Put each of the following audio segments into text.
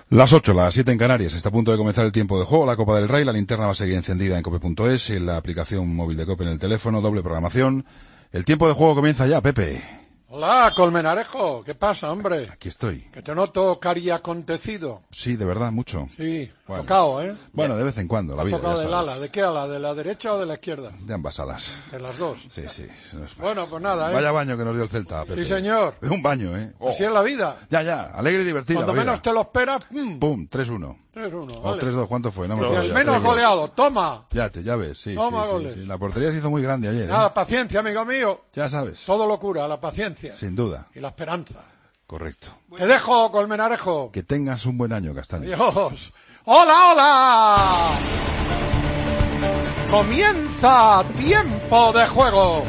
Las 8, las 7 en Canarias. Está a punto de comenzar el tiempo de juego. La Copa del Rey, la linterna va a seguir encendida en cope.es, en la aplicación móvil de Cope en el teléfono, doble programación. El tiempo de juego comienza ya, Pepe. Hola, Colmenarejo. ¿Qué pasa, hombre? Aquí estoy. Que te noto cari acontecido. Sí, de verdad, mucho. Sí, bueno. Tocado, ¿eh? Bueno, de vez en cuando, la vida. Tocado del ala. ¿De qué ala? ¿De la derecha o de la izquierda? De ambas alas. De las dos. Sí, sí. Bueno, pues nada, ¿eh? Vaya baño que nos dio el Celta, Pepe. Sí, señor. Es un baño, ¿eh? Así es la vida. Ya, alegre y divertida. Cuando menos te lo esperas, ¡pum! 3-1. 3-1, O vale. 3-2, ¿cuánto fue? No me Y acuerdo el ya. menos goleado, toma. Ya ves, sí. Toma goles. Sí. La portería se hizo muy grande ayer, Nada, paciencia, amigo mío. Ya sabes. Todo locura, la paciencia. Sin duda. Y la esperanza. Correcto. Te dejo, Colmenarejo. Que tengas un buen año, Castaño. Adiós. ¡Hola, hola! Comienza tiempo de juego.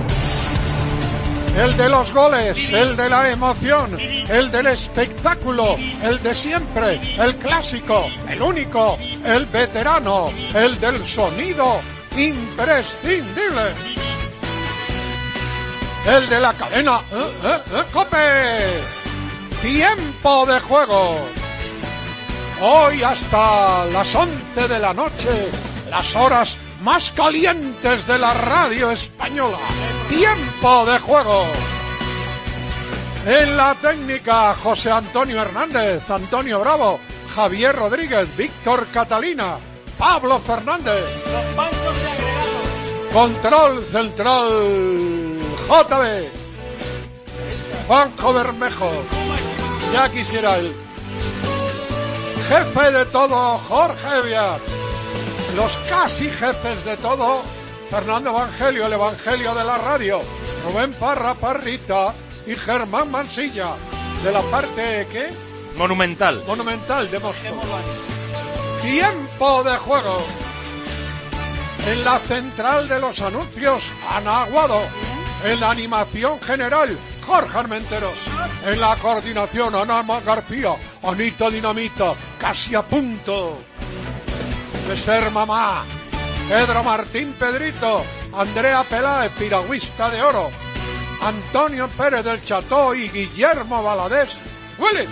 El de los goles, el de la emoción, el del espectáculo, el de siempre, el clásico, el único, el veterano, el del sonido imprescindible. El de la cadena ¡COPE! Tiempo de juego. Hoy hasta las 11 de la noche, las horas más calientes de la radio española. Tiempo de juego. En la técnica, José Antonio Hernández, Antonio Bravo, Javier Rodríguez, Víctor Catalina, Pablo Fernández. Los bancos se agregaron. Control central, JB. Juanjo Bermejo. Ya quisiera él. Jefe de todo, Jorge Eviar. Los casi jefes de todo, Fernando Evangelio, el Evangelio de la radio, Rubén Parra Parrita y Germán Mansilla. De la parte, ¿qué? Monumental De Móstoles. Tiempo de juego. En la central de los anuncios, Ana Aguado. En la animación general, Jorge Armenteros. En la coordinación, Ana García, Anita Dinamita, casi a punto de ser mamá. Pedro Martín Pedrito, Andrea Peláez, piragüista de oro. Antonio Pérez del Cható y Guillermo Valadez. ¡Huele!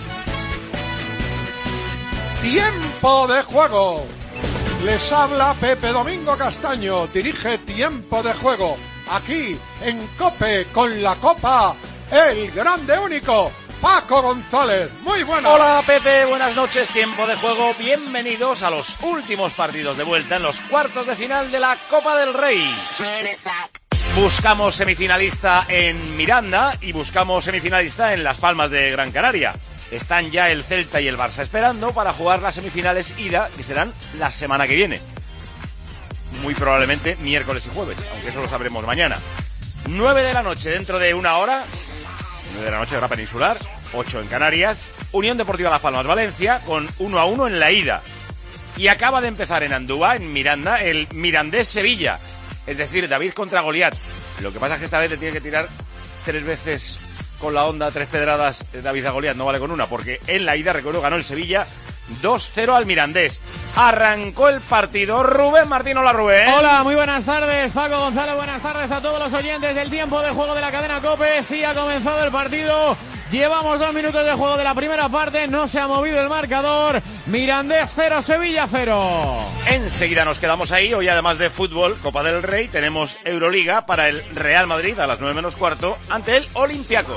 Tiempo de juego. Les habla Pepe Domingo Castaño. Dirige Tiempo de juego. Aquí en COPE con la Copa, el grande único, Paco González. Muy buenas. Hola Pepe, buenas noches, tiempo de juego. Bienvenidos a los últimos partidos de vuelta en los cuartos de final de la Copa del Rey. Buscamos semifinalista en Miranda y buscamos semifinalista en Las Palmas de Gran Canaria. Están ya el Celta y el Barça esperando para jugar las semifinales ida, que serán la semana que viene. Muy probablemente miércoles y jueves, aunque eso lo sabremos mañana. 9 de la noche, dentro de una hora, 9 de la noche hora peninsular, 8 en Canarias, Unión Deportiva Las Palmas Valencia, con 1-1 en la ida. Y acaba de empezar en Andúba, en Miranda, el Mirandés Sevilla. Es decir, David contra Goliat. Lo que pasa es que esta vez le tiene que tirar 3 veces con la onda, 3 pedradas David a Goliat, no vale con una, porque en la ida, recuerdo, ganó el Sevilla 2-0 al Mirandés. Arrancó el partido. Rubén Martín, hola Rubén. Hola, muy buenas tardes, Paco González, buenas tardes a todos los oyentes del tiempo de juego de la cadena COPE. Sí ha comenzado el partido. Llevamos 2 minutos de juego de la primera parte, no se ha movido el marcador. Mirandés 0, Sevilla 0. Enseguida nos quedamos ahí. Hoy, además de fútbol, Copa del Rey, tenemos Euroliga para el Real Madrid a las 9 menos cuarto ante el Olympiacos.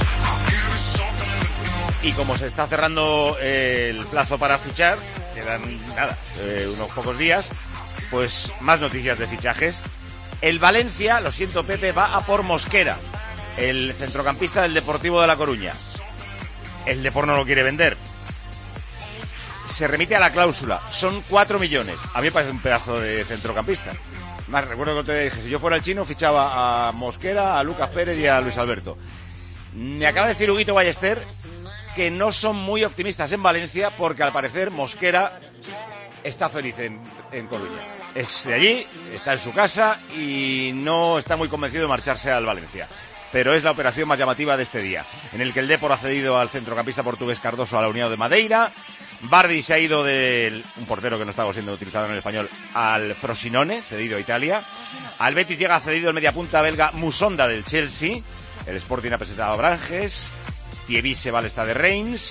Y como se está cerrando el plazo para fichar, quedan unos pocos días, pues más noticias de fichajes. El Valencia, lo siento Pepe, va a por Mosquera, el centrocampista del Deportivo de La Coruña. El Depor no lo quiere vender. Se remite a la cláusula, son 4 millones. A mí me parece un pedazo de centrocampista. Más recuerdo que te dije, si yo fuera el chino fichaba a Mosquera, a Lucas Pérez y a Luis Alberto. Me acaba de decir Huguito Ballester que no son muy optimistas en Valencia porque al parecer Mosquera está feliz en Coruña. Es de allí, está en su casa y no está muy convencido de marcharse al Valencia. Pero es la operación más llamativa de este día, en el que el Depor ha cedido al centrocampista portugués Cardoso a la União de Madeira. Bardi se ha ido de un portero que no estaba siendo utilizado en el español al Frosinone, cedido a Italia. Al Betis llega cedido el mediapunta belga Musonda del Chelsea. El Sporting ha presentado a Branges. Thierry se va al Stade de Reims.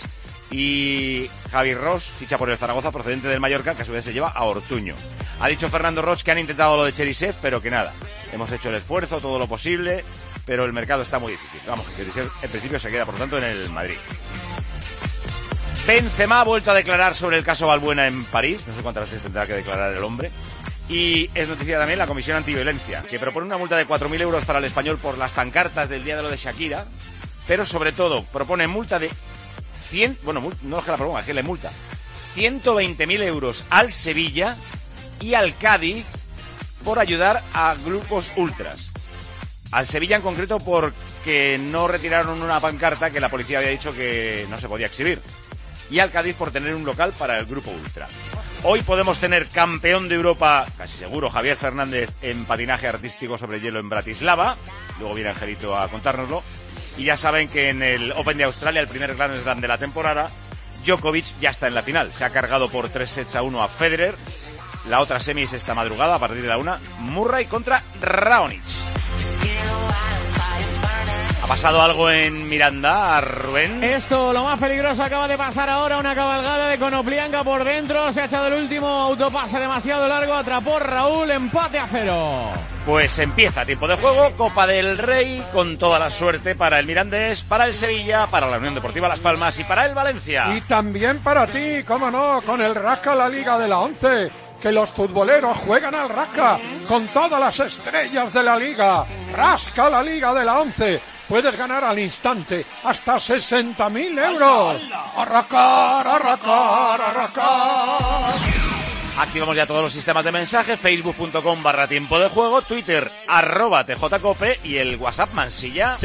Y Javi Ross ficha por el Zaragoza procedente del Mallorca, que a su vez se lleva a Ortuño. Ha dicho Fernando Roch que han intentado lo de Cherisev, pero que nada. Hemos hecho el esfuerzo, todo lo posible, pero el mercado está muy difícil. Vamos, que Cherisev en principio se queda, por lo tanto, en el Madrid. Benzema ha vuelto a declarar sobre el caso Valbuena en París. No sé cuántas veces tendrá que declarar el hombre. Y es noticia también la Comisión Antiviolencia, que propone una multa de 4.000 euros para el Español por las pancartas del día de lo de Shakira, pero sobre todo propone multa de 100, bueno, no es que la proponga, es que le multa 120.000 euros al Sevilla y al Cádiz por ayudar a grupos ultras. Al Sevilla en concreto porque no retiraron una pancarta que la policía había dicho que no se podía exhibir. Y al Cádiz por tener un local para el grupo ultra. Hoy podemos tener campeón de Europa, casi seguro, Javier Fernández en patinaje artístico sobre hielo en Bratislava. Luego viene Angelito a contárnoslo. Y ya saben que en el Open de Australia, el primer Grand Slam de la temporada, Djokovic ya está en la final. Se ha cargado por 3-1 a Federer. La otra semi es esta madrugada, a partir de la 1, Murray contra Raonic. ¿Ha pasado algo en Miranda, Rubén? Esto, lo más peligroso, acaba de pasar ahora, una cabalgada de Konoplyanka por dentro, se ha echado el último autopase demasiado largo, atrapó Raúl, empate a 0. Pues empieza tiempo de juego, Copa del Rey, con toda la suerte para el Mirandés, para el Sevilla, para la Unión Deportiva Las Palmas y para el Valencia. Y también para ti, cómo no, con el Rasca la Liga de la 11. Que los futboleros juegan al rasca con todas las estrellas de la liga. Rasca la Liga de la 11. Puedes ganar al instante hasta 60.000 euros. ¡Arrancar, arrancar, arrancar! Activamos ya todos los sistemas de mensaje, facebook.com/tiempo de juego, Twitter @tjcope y el WhatsApp Mansilla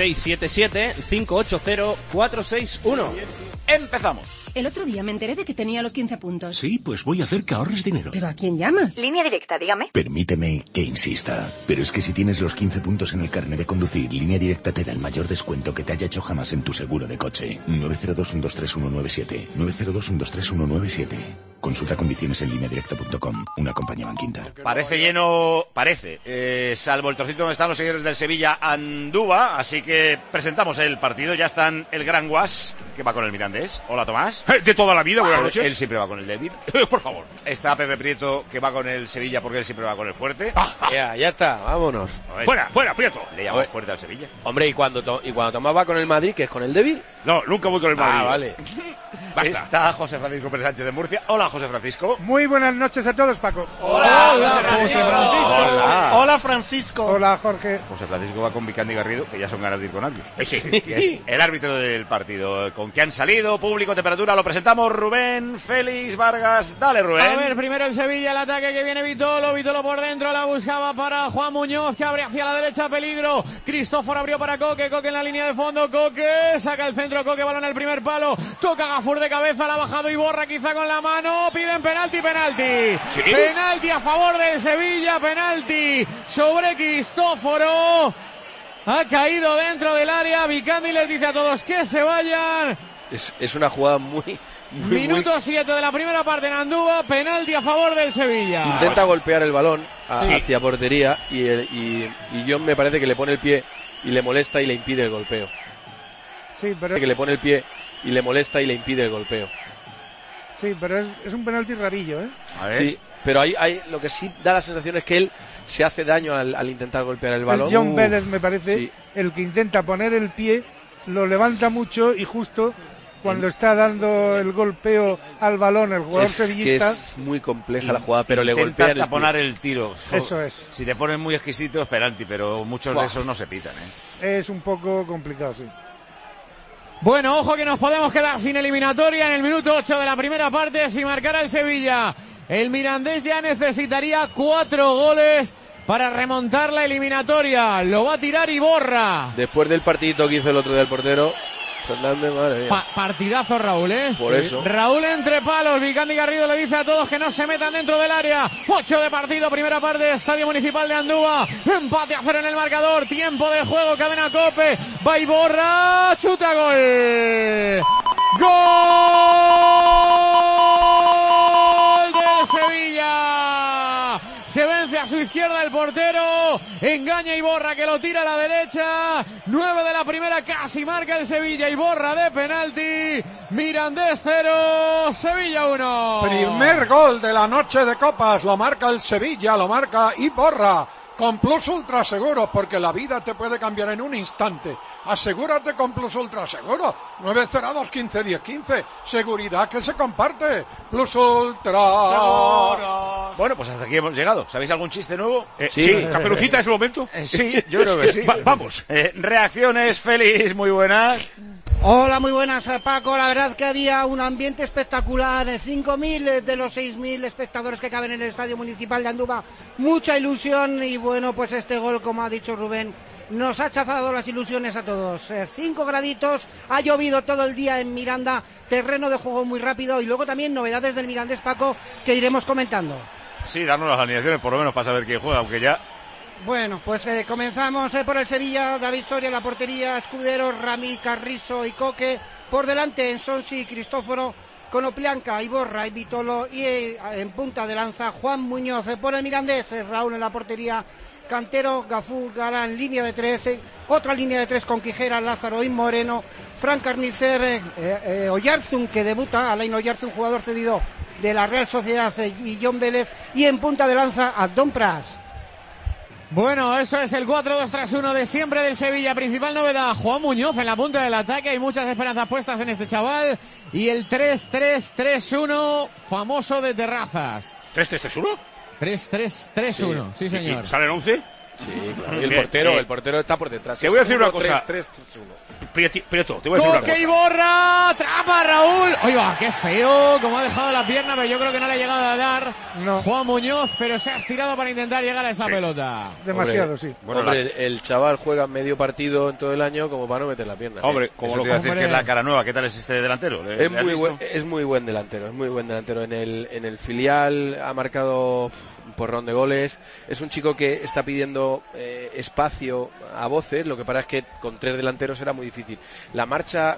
677-580-461. Empezamos. El otro día me enteré de que tenía los 15 puntos. Sí, pues voy a hacer que ahorres dinero. ¿Pero a quién llamas? Línea Directa, dígame. Permíteme que insista, pero es que si tienes los 15 puntos en el carnet de conducir, Línea Directa te da el mayor descuento que te haya hecho jamás en tu seguro de coche. 902-123-197. 902-123-197. Consulta condiciones en lineadirecta.com. Una compañía Bankinter. Parece lleno, salvo el trocito donde están los seguidores del Sevilla, Andúba, así que presentamos el partido. Ya están el Gran Guas, que va con el Mirandés. Hola, Tomás. De toda la vida, buenas noches. Él siempre va con el David. Por favor. Está Pepe Prieto, que va con el Sevilla porque él siempre va con el Fuerte. Ya está, vámonos. Fuera, Prieto. Le llamamos Fuerte al Sevilla. Hombre, y cuando Tomás va con el Madrid, que es con el débil. No, nunca voy con el Madrid. Vale. Basta. Está José Francisco Pérez Sánchez de Murcia. Hola, José Francisco. Muy buenas noches a todos, Paco. Hola, José Francisco. Hola, Francisco. Hola, Jorge. José Francisco va con Vicandi Garrido, que ya son ganas de ir con alguien. Es el árbitro del partido. ¿Con qué han salido? Público, temperatura, lo presentamos. Rubén, Félix, Vargas. Dale, Rubén. A ver, primero el Sevilla, el ataque que viene Vitolo por dentro, la buscaba para Juan Muñoz, que abre hacia la derecha, peligro. Cristóforo abrió para Coque en la línea de fondo, Coque, saca el centro, Coque, balón al primer palo, toca Gafur de cabeza, la ha bajado y borra quizá con la mano, piden penalti. ¿Sí? Penalti a favor del Sevilla, penalti sobre Cristóforo. Ha caído dentro del área, Vicandi les dice a todos que se vayan. Es una jugada muy Minuto 7 de la primera parte en Andúba, penalti a favor del Sevilla. Intenta golpear el balón hacia portería y John me parece que le pone el pie y le molesta y le impide el golpeo. Sí, pero que le pone el pie y le molesta y le impide el golpeo. Sí, pero es un penalti rarillo, ¿eh? A ver. Sí, pero hay lo que sí da la sensación es que él se hace daño al intentar golpear el balón. Es John Vélez, me parece, el que intenta poner el pie, lo levanta mucho y justo cuando está dando el golpeo al balón el jugador sevillista. Que es muy compleja la jugada, pero le golpea el taponar el tiro. Eso es. Si te ponen muy exquisito es penalti, pero muchos de esos no se pitan, ¿eh? Es un poco complicado, sí. Bueno, ojo que nos podemos quedar sin eliminatoria en el minuto 8 de la primera parte si marcara el Sevilla. El Mirandés ya necesitaría 4 goles para remontar la eliminatoria. Lo va a tirar Iborra. Después del partidito que hizo el otro día el portero Fernández, madre mía. Partidazo Raúl, ¿eh? Por eso. Raúl entre palos, Vicandi Garrido le dice a todos que no se metan dentro del área. 8 de partido, primera parte, Estadio Municipal de Andúba. Empate a 0 en el marcador, tiempo de juego, cadena Cope. Va Iborra, chuta, gol. ¡Gol del Sevilla! Se vence a su izquierda el portero, engaña Iborra que lo tira a la derecha, 9 de la primera, casi marca el Sevilla, Iborra de penalti, Mirandés 0, Sevilla 1. Primer gol de la noche de copas, lo marca el Sevilla, lo marca Iborra. Con Plus Ultra Seguros, porque la vida te puede cambiar en un instante. Asegúrate con Plus Ultra Seguro. 902 15 10 15. Seguridad que se comparte. Plus Ultra Seguro. Bueno, pues hasta aquí hemos llegado. ¿Sabéis algún chiste nuevo? Sí. ¿Caperucita es el momento? Sí, yo creo que sí. Vamos. Reacciones, Félix, muy buenas. Hola, muy buenas, Paco. La verdad que había un ambiente espectacular. 5.000 de los 6.000 espectadores que caben en el Estadio Municipal de Andúba. Mucha ilusión y bueno, pues este gol, como ha dicho Rubén, nos ha chafado las ilusiones a todos. 5 graditos, ha llovido todo el día en Miranda, terreno de juego muy rápido y luego también novedades del Mirandés, Paco, que iremos comentando. Sí, darnos las alineaciones por lo menos para saber quién juega, aunque ya... Bueno, pues comenzamos por el Sevilla. David Soria en la portería, Escudero, Rami, Carrizo y Coque. Por delante, Ensonsi y Cristóforo, Konoplyanka, Iborra y Vitolo. Y en punta de lanza, Juan Muñoz. Por el Mirandés, Raúl en la portería, Cantero, Gafur, Galán, línea de 3. Otra línea de 3 con Quijera, Lázaro y Moreno. Fran Carnicer, Oyarzún, que debuta, Alain Oyarzún, jugador cedido de la Real Sociedad, y John Vélez. Y en punta de lanza, Abdón Pras. Bueno, eso es el 4-2-3-1 de siempre del Sevilla. Principal novedad, Juan Muñoz en la punta del ataque. Hay muchas esperanzas puestas en este chaval. Y el 3-3-3-1 famoso de Terrazas. ¿3-3-3-1? 3-3-3-1, sí señor. ¿Y sale el 11? Sí, claro. Y el portero está por detrás. Te voy a decir una cosa. 3-3-1. Prieto, te voy a decir una cosa. Coque Iborra, atrapa Raúl. Oiga, qué feo, como ha dejado la pierna, pero yo creo que no le ha llegado a dar Juan Muñoz, pero se ha estirado para intentar llegar a esa pelota. Demasiado, sí. Bueno, el chaval juega medio partido en todo el año como para no meter la pierna. Hombre, como lo que decir que es la cara nueva. ¿Qué tal es este delantero? Es muy buen delantero, En el filial ha marcado un porrón de goles. Es un chico que está pidiendo espacio a voces. Lo que pasa es que con 3 delanteros era muy difícil. La marcha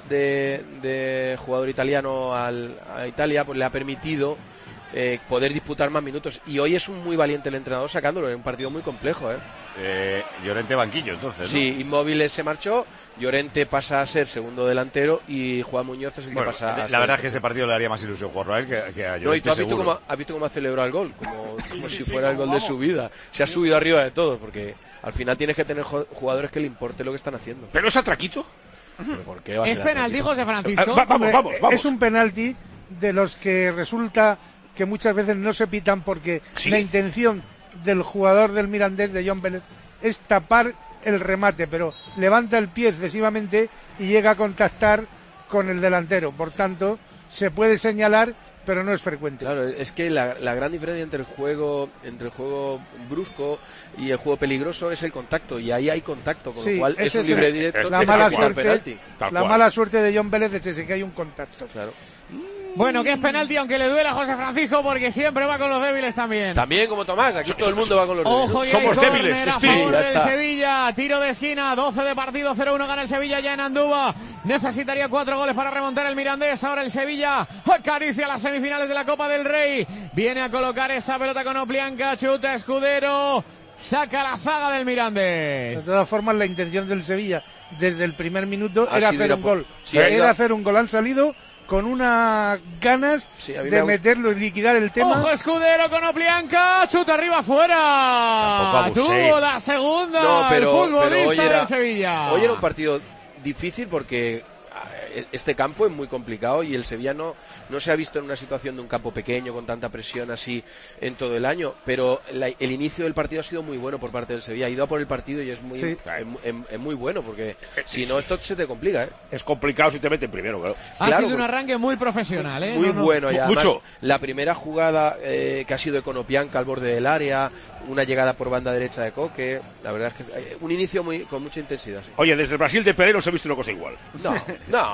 de jugador italiano a Italia pues le ha permitido poder disputar más minutos, y hoy es un muy valiente el entrenador sacándolo en un partido muy complejo. Llorente banquillo, entonces, ¿no? Sí, Inmóvil se marchó, Llorente pasa a ser segundo delantero y Juan Muñoz es el que pasa a ser... La verdad es que este partido le haría más ilusión jugarlo a él que a Llorente. No, y tú has visto cómo ha celebrado el gol, como si fuera el gol de su vida. Se ha subido arriba de todo, porque al final tienes que tener jugadores que le importe lo que están haciendo. ¿Pero es atraquito? ¿Por qué va a ser es penalti, José Francisco. Vamos. Es un penalti de los que resulta que muchas veces no se pitan porque la intención del jugador del Mirandés, de John Vélez, es tapar el remate, pero levanta el pie excesivamente y llega a contactar con el delantero. Por tanto, se puede señalar, pero no es frecuente. Claro, es que la gran diferencia entre el juego brusco y el juego peligroso es el contacto, y ahí hay contacto, con lo cual es un libre directo. La mala suerte de John Vélez es ese, que hay un contacto. Claro. Bueno, que es penalti, aunque le duela a José Francisco, porque siempre va con los débiles también. También como Tomás, aquí todo el mundo va con los débiles. Ojo, somos débiles, a favor del Sevilla, tiro de esquina, 12 de partido, 0-1 gana el Sevilla ya en Andúba. Necesitaría 4 goles para remontar el Mirandés. Ahora el Sevilla acaricia las semifinales de la Copa del Rey. Viene a colocar esa pelota con Oplianca, chuta Escudero, saca la zaga del Mirandés. De todas formas, la intención del Sevilla desde el primer minuto era hacer un gol. Era hacer un gol. Han salido con unas ganas de meterlo y liquidar el tema. Ojo, Escudero con Oplianca, chuta arriba afuera. Tuvo la segunda el futbolista del Sevilla. Hoy era un partido difícil porque este campo es muy complicado y el Sevilla no se ha visto en una situación de un campo pequeño con tanta presión así en todo el año, pero el inicio del partido ha sido muy bueno por parte del Sevilla. Ha ido a por el partido y es muy bueno, porque si no esto se te complica. Es complicado si te meten primero, claro. Ha sido un arranque muy profesional, muy bueno. Y además, la primera jugada que ha sido de Konoplyanka al borde del área, una llegada por banda derecha de Coque, la verdad es que un inicio con mucha intensidad. Oye, desde el Brasil de Pereira no se ha visto una cosa igual. No,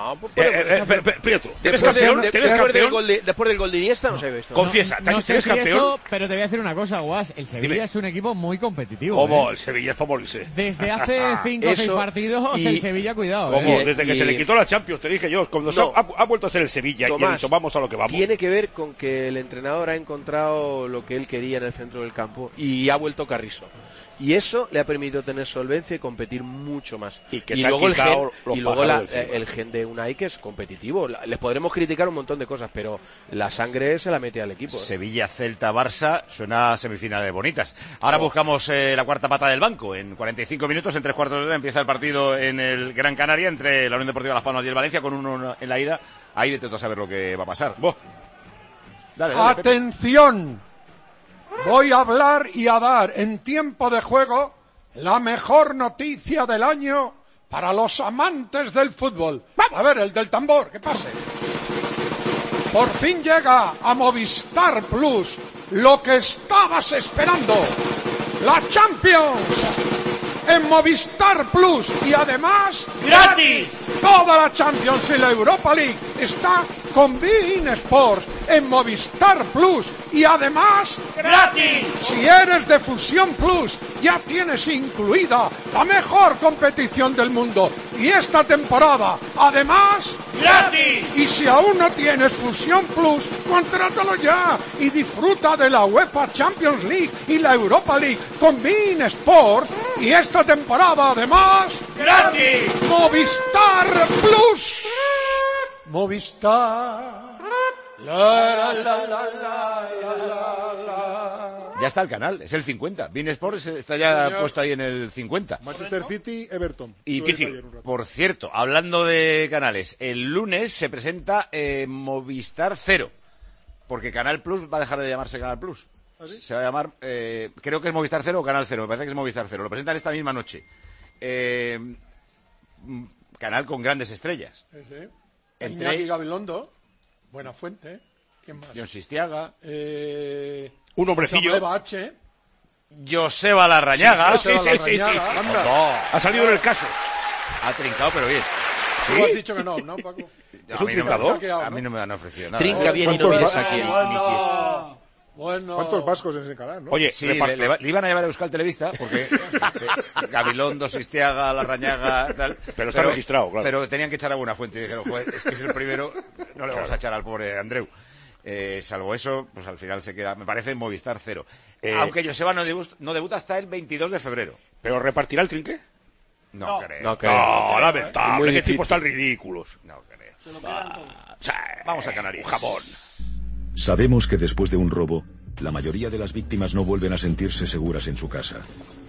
No, Prieto, después del gol de Iniesta no se ve esto. Confiesa, no sé ¿eres si campeón? eso, pero te voy a decir una cosa, Guas. El Sevilla es un equipo muy competitivo. ¿Cómo? El Sevilla es para morirse. Desde hace 5 o 6 partidos, el Sevilla, cuidado. ¿Cómo? Desde que se le quitó la Champions, te dije yo, cuando ha vuelto a ser el Sevilla, Tomás, y vamos a lo que vamos. Tiene que ver con que el entrenador ha encontrado lo que él quería en el centro del campo y ha vuelto Carrizo. Y eso le ha permitido tener solvencia y competir mucho más. Y luego el gen de Unai, que es competitivo. Les podremos criticar un montón de cosas, pero la sangre se la mete al equipo. Sevilla, Celta, Barça, suena a semifinales bonitas. Ahora buscamos la cuarta pata del banco. En 45 minutos, en 3/4 de hora, empieza el partido en el Gran Canaria entre la Unión Deportiva Las Palmas y el Valencia, con uno en la ida. Ahí de todo saber lo que va a pasar. Dale, ¡atención! Voy a hablar y a dar en tiempo de juego la mejor noticia del año para los amantes del fútbol. A ver, el del tambor, que pase. Por fin llega a Movistar Plus lo que estabas esperando. La Champions en Movistar Plus y además ¡gratis! Toda la Champions y la Europa League está con beIN Sports en Movistar Plus y además ¡gratis! Si eres de Fusión Plus ya tienes incluida la mejor competición del mundo y esta temporada además ¡gratis! Y si aún no tienes Fusión Plus, contrátalo ya y disfruta de la UEFA Champions League y la Europa League con beIN Sports y esta temporada además ¡gratis! Movistar Plus. Movistar. Ya está el canal, es el 50. beIN Sports está ya puesto ahí en el 50. Manchester City, Everton. Y por cierto, hablando de canales, el lunes se presenta Movistar Cero, porque Canal Plus va a dejar de llamarse Canal Plus. ¿Ah, sí? Se va a llamar, creo que es Movistar Cero o Canal Cero, me parece que es Movistar Cero. Lo presentan esta misma noche. Canal con grandes estrellas. Iñaki Gabilondo, Buena Fuente, ¿quién más? John Sistiaga, un hombrecillo. Joseba Larrañaga. Sí. Ha salido en el caso. Ha trincado, pero bien. ¿Sí? Tú has dicho que no, Paco? ¿Es un trincador? A mí no me han ofrecido nada. Trinca bien y no ves aquí. Bueno. ¿Cuántos vascos en ese canal, no? Oye, sí, le iban a llevar a Euskal Televista, porque Gabilondo, Sistiaga, Larrañaga, tal. Pero está registrado, claro. Pero tenían que echar a Buena Fuente y dijeron, joder, es que es el primero, no le vamos a echar al pobre Andreu. Salvo eso, pues al final se queda, me parece, en Movistar Cero. Aunque Joseba no debuta hasta el 22 de febrero. ¿Pero repartirá el trinque? No creo. No, lamentable, que tipos tan ridículos. No creo. Se lo quedan todo. Vamos a Canarias. Un jamón. Sabemos que después de un robo, la mayoría de las víctimas no vuelven a sentirse seguras en su casa.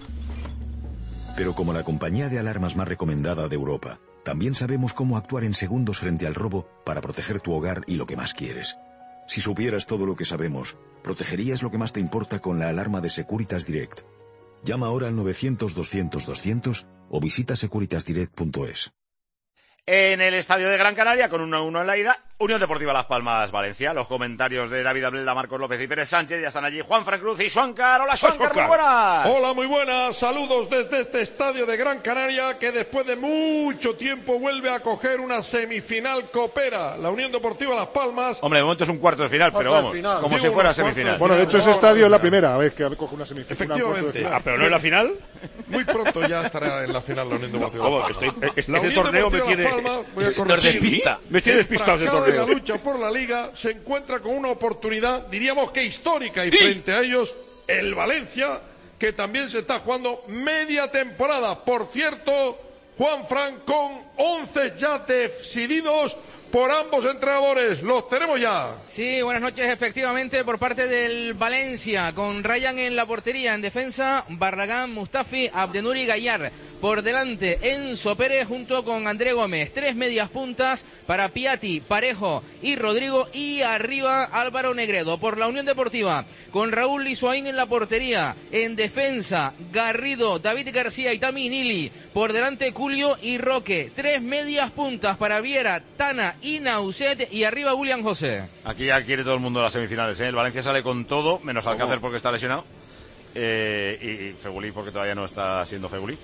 Pero como la compañía de alarmas más recomendada de Europa, también sabemos cómo actuar en segundos frente al robo para proteger tu hogar y lo que más quieres. Si supieras todo lo que sabemos, protegerías lo que más te importa con la alarma de Securitas Direct. Llama ahora al 900-200-200 o visita securitasdirect.es. En el estadio de Gran Canaria, con 1-1 en la ida, Unión Deportiva Las Palmas, Valencia. Los comentarios de David Ableda, Marcos López y Pérez Sánchez. Ya están allí Juan Fran Cruz y Xuancar. Hola, Xuancar, muy buenas. Hola, muy buenas. Saludos desde este estadio de Gran Canaria, que después de mucho tiempo vuelve a coger una semifinal copera. La Unión Deportiva Las Palmas. Hombre, de momento es un cuarto de final, pero vamos, como si fuera semifinal. Bueno, de hecho ese estadio es la primera vez que coge una semifinal. Efectivamente. Pero no es la final. Muy pronto ya estará en la final la Unión Deportiva Las Palmas. Este torneo me tiene... Me tiene despistado ese torneo. La lucha por la Liga se encuentra con una oportunidad, diríamos que histórica, y frente a ellos el Valencia, que también se está jugando media temporada. Por cierto, Juan Fran, con 11 ya decididos por ambos entrenadores. Los tenemos ya. Sí, buenas noches, efectivamente, por parte del Valencia, con Ryan en la portería. En defensa, Barragán, Mustafi, Abdenuri, Gallar. Por delante, Enzo Pérez junto con André Gómez. 3 medias puntas para Piatti, Parejo y Rodrigo. Y arriba, Álvaro Negredo. Por la Unión Deportiva, con Raúl Lizoaín en la portería. En defensa, Garrido, David García y Tami Nili. Por delante, Julio y Roque. 3 medias puntas para Viera, Tana y Nauset. Y arriba, William José. Aquí ya quiere todo el mundo las semifinales, ¿eh? El Valencia sale con todo, menos Alcácer porque está lesionado. Y Fegulí porque todavía no está siendo Fegulí.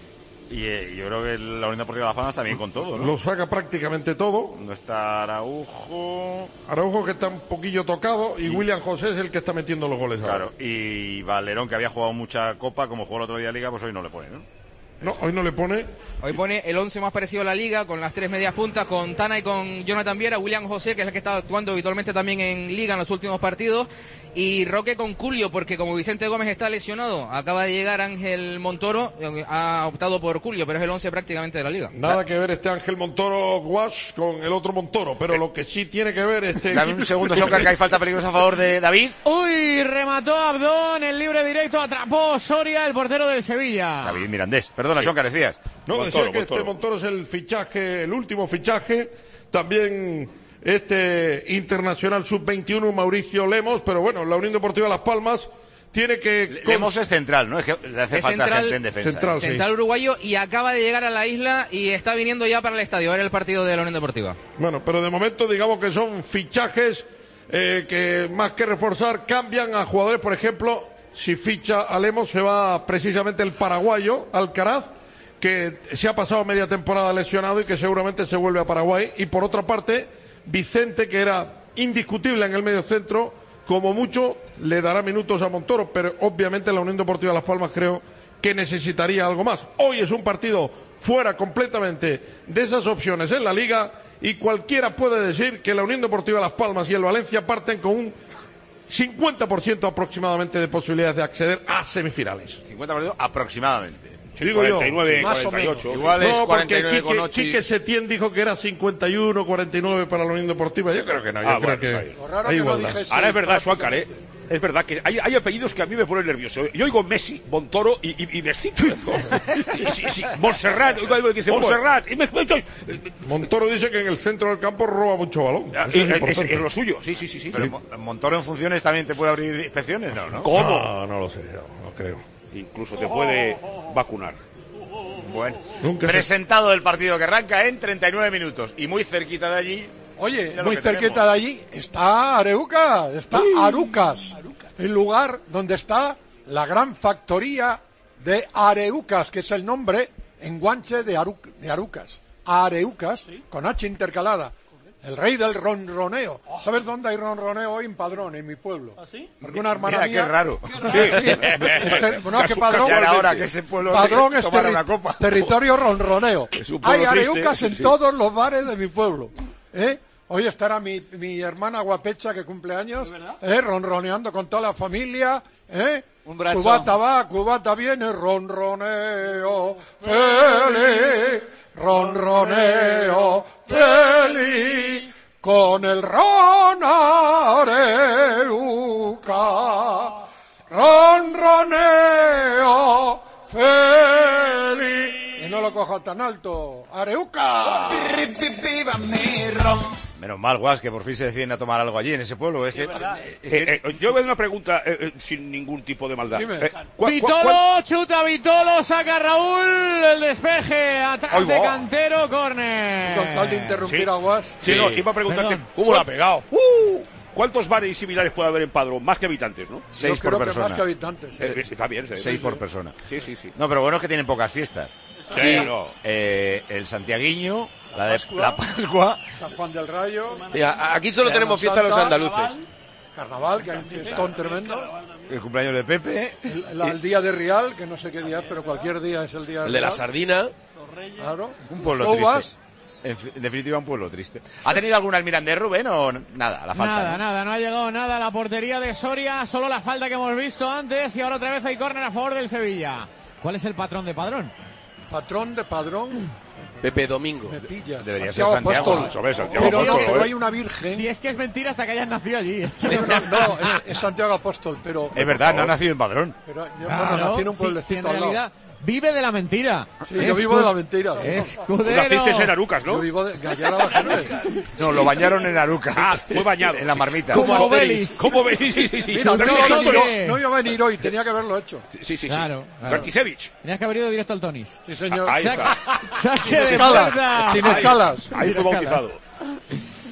Y yo creo que la Unión Deportiva Las Palmas también con todo, ¿no? Lo saca prácticamente todo. No está Araujo. Araujo que está un poquillo tocado y William José es el que está metiendo los goles ahora. Claro, y Valerón, que había jugado mucha Copa, como jugó el otro día Liga, pues hoy no le pone, ¿no? No, hoy no le pone. Hoy pone el 11 más parecido a la Liga, con las 3 medias puntas, con Tana y con Jonathan Viera, William José, que es el que está actuando habitualmente también en Liga en los últimos partidos, y Roque con Culio, porque como Vicente Gómez está lesionado, acaba de llegar Ángel Montoro, ha optado por Culio, pero es el 11 prácticamente de la Liga. Nada que ver este Ángel Montoro Guas con el otro Montoro, pero lo que sí tiene que ver este... Dame un segundo, Sócar, que hay falta peligrosa a favor de David. Uy, remató Abdón, el libre directo, atrapó Soria, el portero del Sevilla. David Mirandés. Perdona, Sócar, decías. No, decía que este Montoro es el fichaje, el último fichaje, también este internacional sub-21 Mauricio Lemos, pero bueno, la Unión Deportiva Las Palmas tiene que... Lemos es central, ¿no? Es que le hace falta central, gente en defensa. Central uruguayo, y acaba de llegar a la isla y está viniendo ya para el estadio, a ver el partido de la Unión Deportiva. Bueno, pero de momento digamos que son fichajes que más que reforzar cambian a jugadores, por ejemplo, si ficha a Lemos se va precisamente el paraguayo Alcaraz, que se ha pasado media temporada lesionado y que seguramente se vuelve a Paraguay, y por otra parte Vicente, que era indiscutible en el medio centro, como mucho le dará minutos a Montoro, pero obviamente la Unión Deportiva Las Palmas creo que necesitaría algo más. Hoy es un partido fuera completamente de esas opciones en la Liga, y cualquiera puede decir que la Unión Deportiva Las Palmas y el Valencia parten con un 50% aproximadamente de posibilidades de acceder a semifinales. 50% aproximadamente. Digo 49, yo. más 48. Igual es 49 con 8. Quique Setién dijo que era 51, 49 para la Unión Deportiva. Yo creo que no. Yo creo que lo raro que no dije ahora es verdad, Suácar, es verdad que hay apellidos que a mí me ponen nervioso. Yo oigo Messi, Montoro y Messi. Sí, Montserrat, oigo que dice Montserrat. Montoro dice que en el centro del campo roba mucho balón. Es lo suyo, sí. Pero Montoro en funciones también te puede abrir inspecciones, ¿no? ¿Cómo? No lo sé, no creo. Incluso te puede vacunar. Bueno, presentado el partido que arranca en 39 minutos y muy cerquita de allí. Oye, muy cerquita de allí está Areucas, está Arucas, el lugar donde está la gran factoría de Areucas, que es el nombre en guanche de Arucas. Areucas, con H intercalada. El rey del ronroneo. ¿Sabes dónde hay ronroneo hoy? En Padrón, en mi pueblo. ¿Ah, sí? Porque una hermana mía... Qué raro. Que Padrón... Ahora que ese pueblo Padrón es territorio ronroneo. Hay areucas en todos los bares de mi pueblo. Hoy estará mi hermana guapecha que cumple años, ronroneando con toda la familia, Un brazo. Cubata va, cubata viene, ronroneo, feliz, ronroneo, feliz, con el ron Areuca, ronroneo, feliz. Y no lo coja tan alto, Areuca. Menos mal, Guas, que por fin se deciden a tomar algo allí en ese pueblo. Yo voy a una pregunta sin ningún tipo de maldad. Vitolo, chuta Vitolo, saca Raúl, el despeje, atrás de Cantero, córner. Con tal de interrumpir a Guas. Sí, no, iba a preguntarte, ¿cómo lo ha pegado? ¿Cuántos bares similares puede haber en Padrón? Más que habitantes, ¿no? 6 por persona. Más que habitantes. Está bien. 6 por persona. Sí. No, pero bueno es que tienen pocas fiestas. Sí, no. El Santiaguiño, la Pascua, San Juan del Rayo. Mira, aquí solo tenemos fiesta los andaluces. Carnaval, que hay un fiestón tremendo. el cumpleaños de Pepe. El día de Rial, que no sé qué día es, pero cualquier día es el día de El de la Rial. sardina. Claro. Un pueblo triste. En definitiva, un pueblo triste. ¿Ha tenido alguna el Mirandés, Rubén, o nada? A la falta. Nada, no ha llegado nada a la portería de Soria, solo la falta que hemos visto antes, y ahora otra vez hay córner a favor del Sevilla. ¿Cuál es el patrón de Padrón? Patrón de Padrón. Pepe Domingo. Me pillas. Debería ser Santiago Apóstol. Santiago Pero Apóstol, pero hay una virgen. Si es que es mentira hasta que hayas nacido allí. No, es Santiago Apóstol, pero... Es verdad, no ha nacido en Padrón. Pero yo nací en un pueblecito en al lado. realidad vive de la mentira. Sí, yo vivo de la mentira. Escudero. Naciste en Arucas, ¿no? Yo vivo de gallar a la gente. No, lo bañaron en Aruca. Ah, fue bañado. En la marmita. Como Belis. ¿Cómo veis? Sí. Mira, no iba a venir hoy, tenía que haberlo hecho. Sí. Claro. Bertisevich. Tenías que haber ido directo al Tonis. Sí, señor. Ahí está. Saque Sin de escalas. puerta. Sin escalas. Ahí fue bautizado.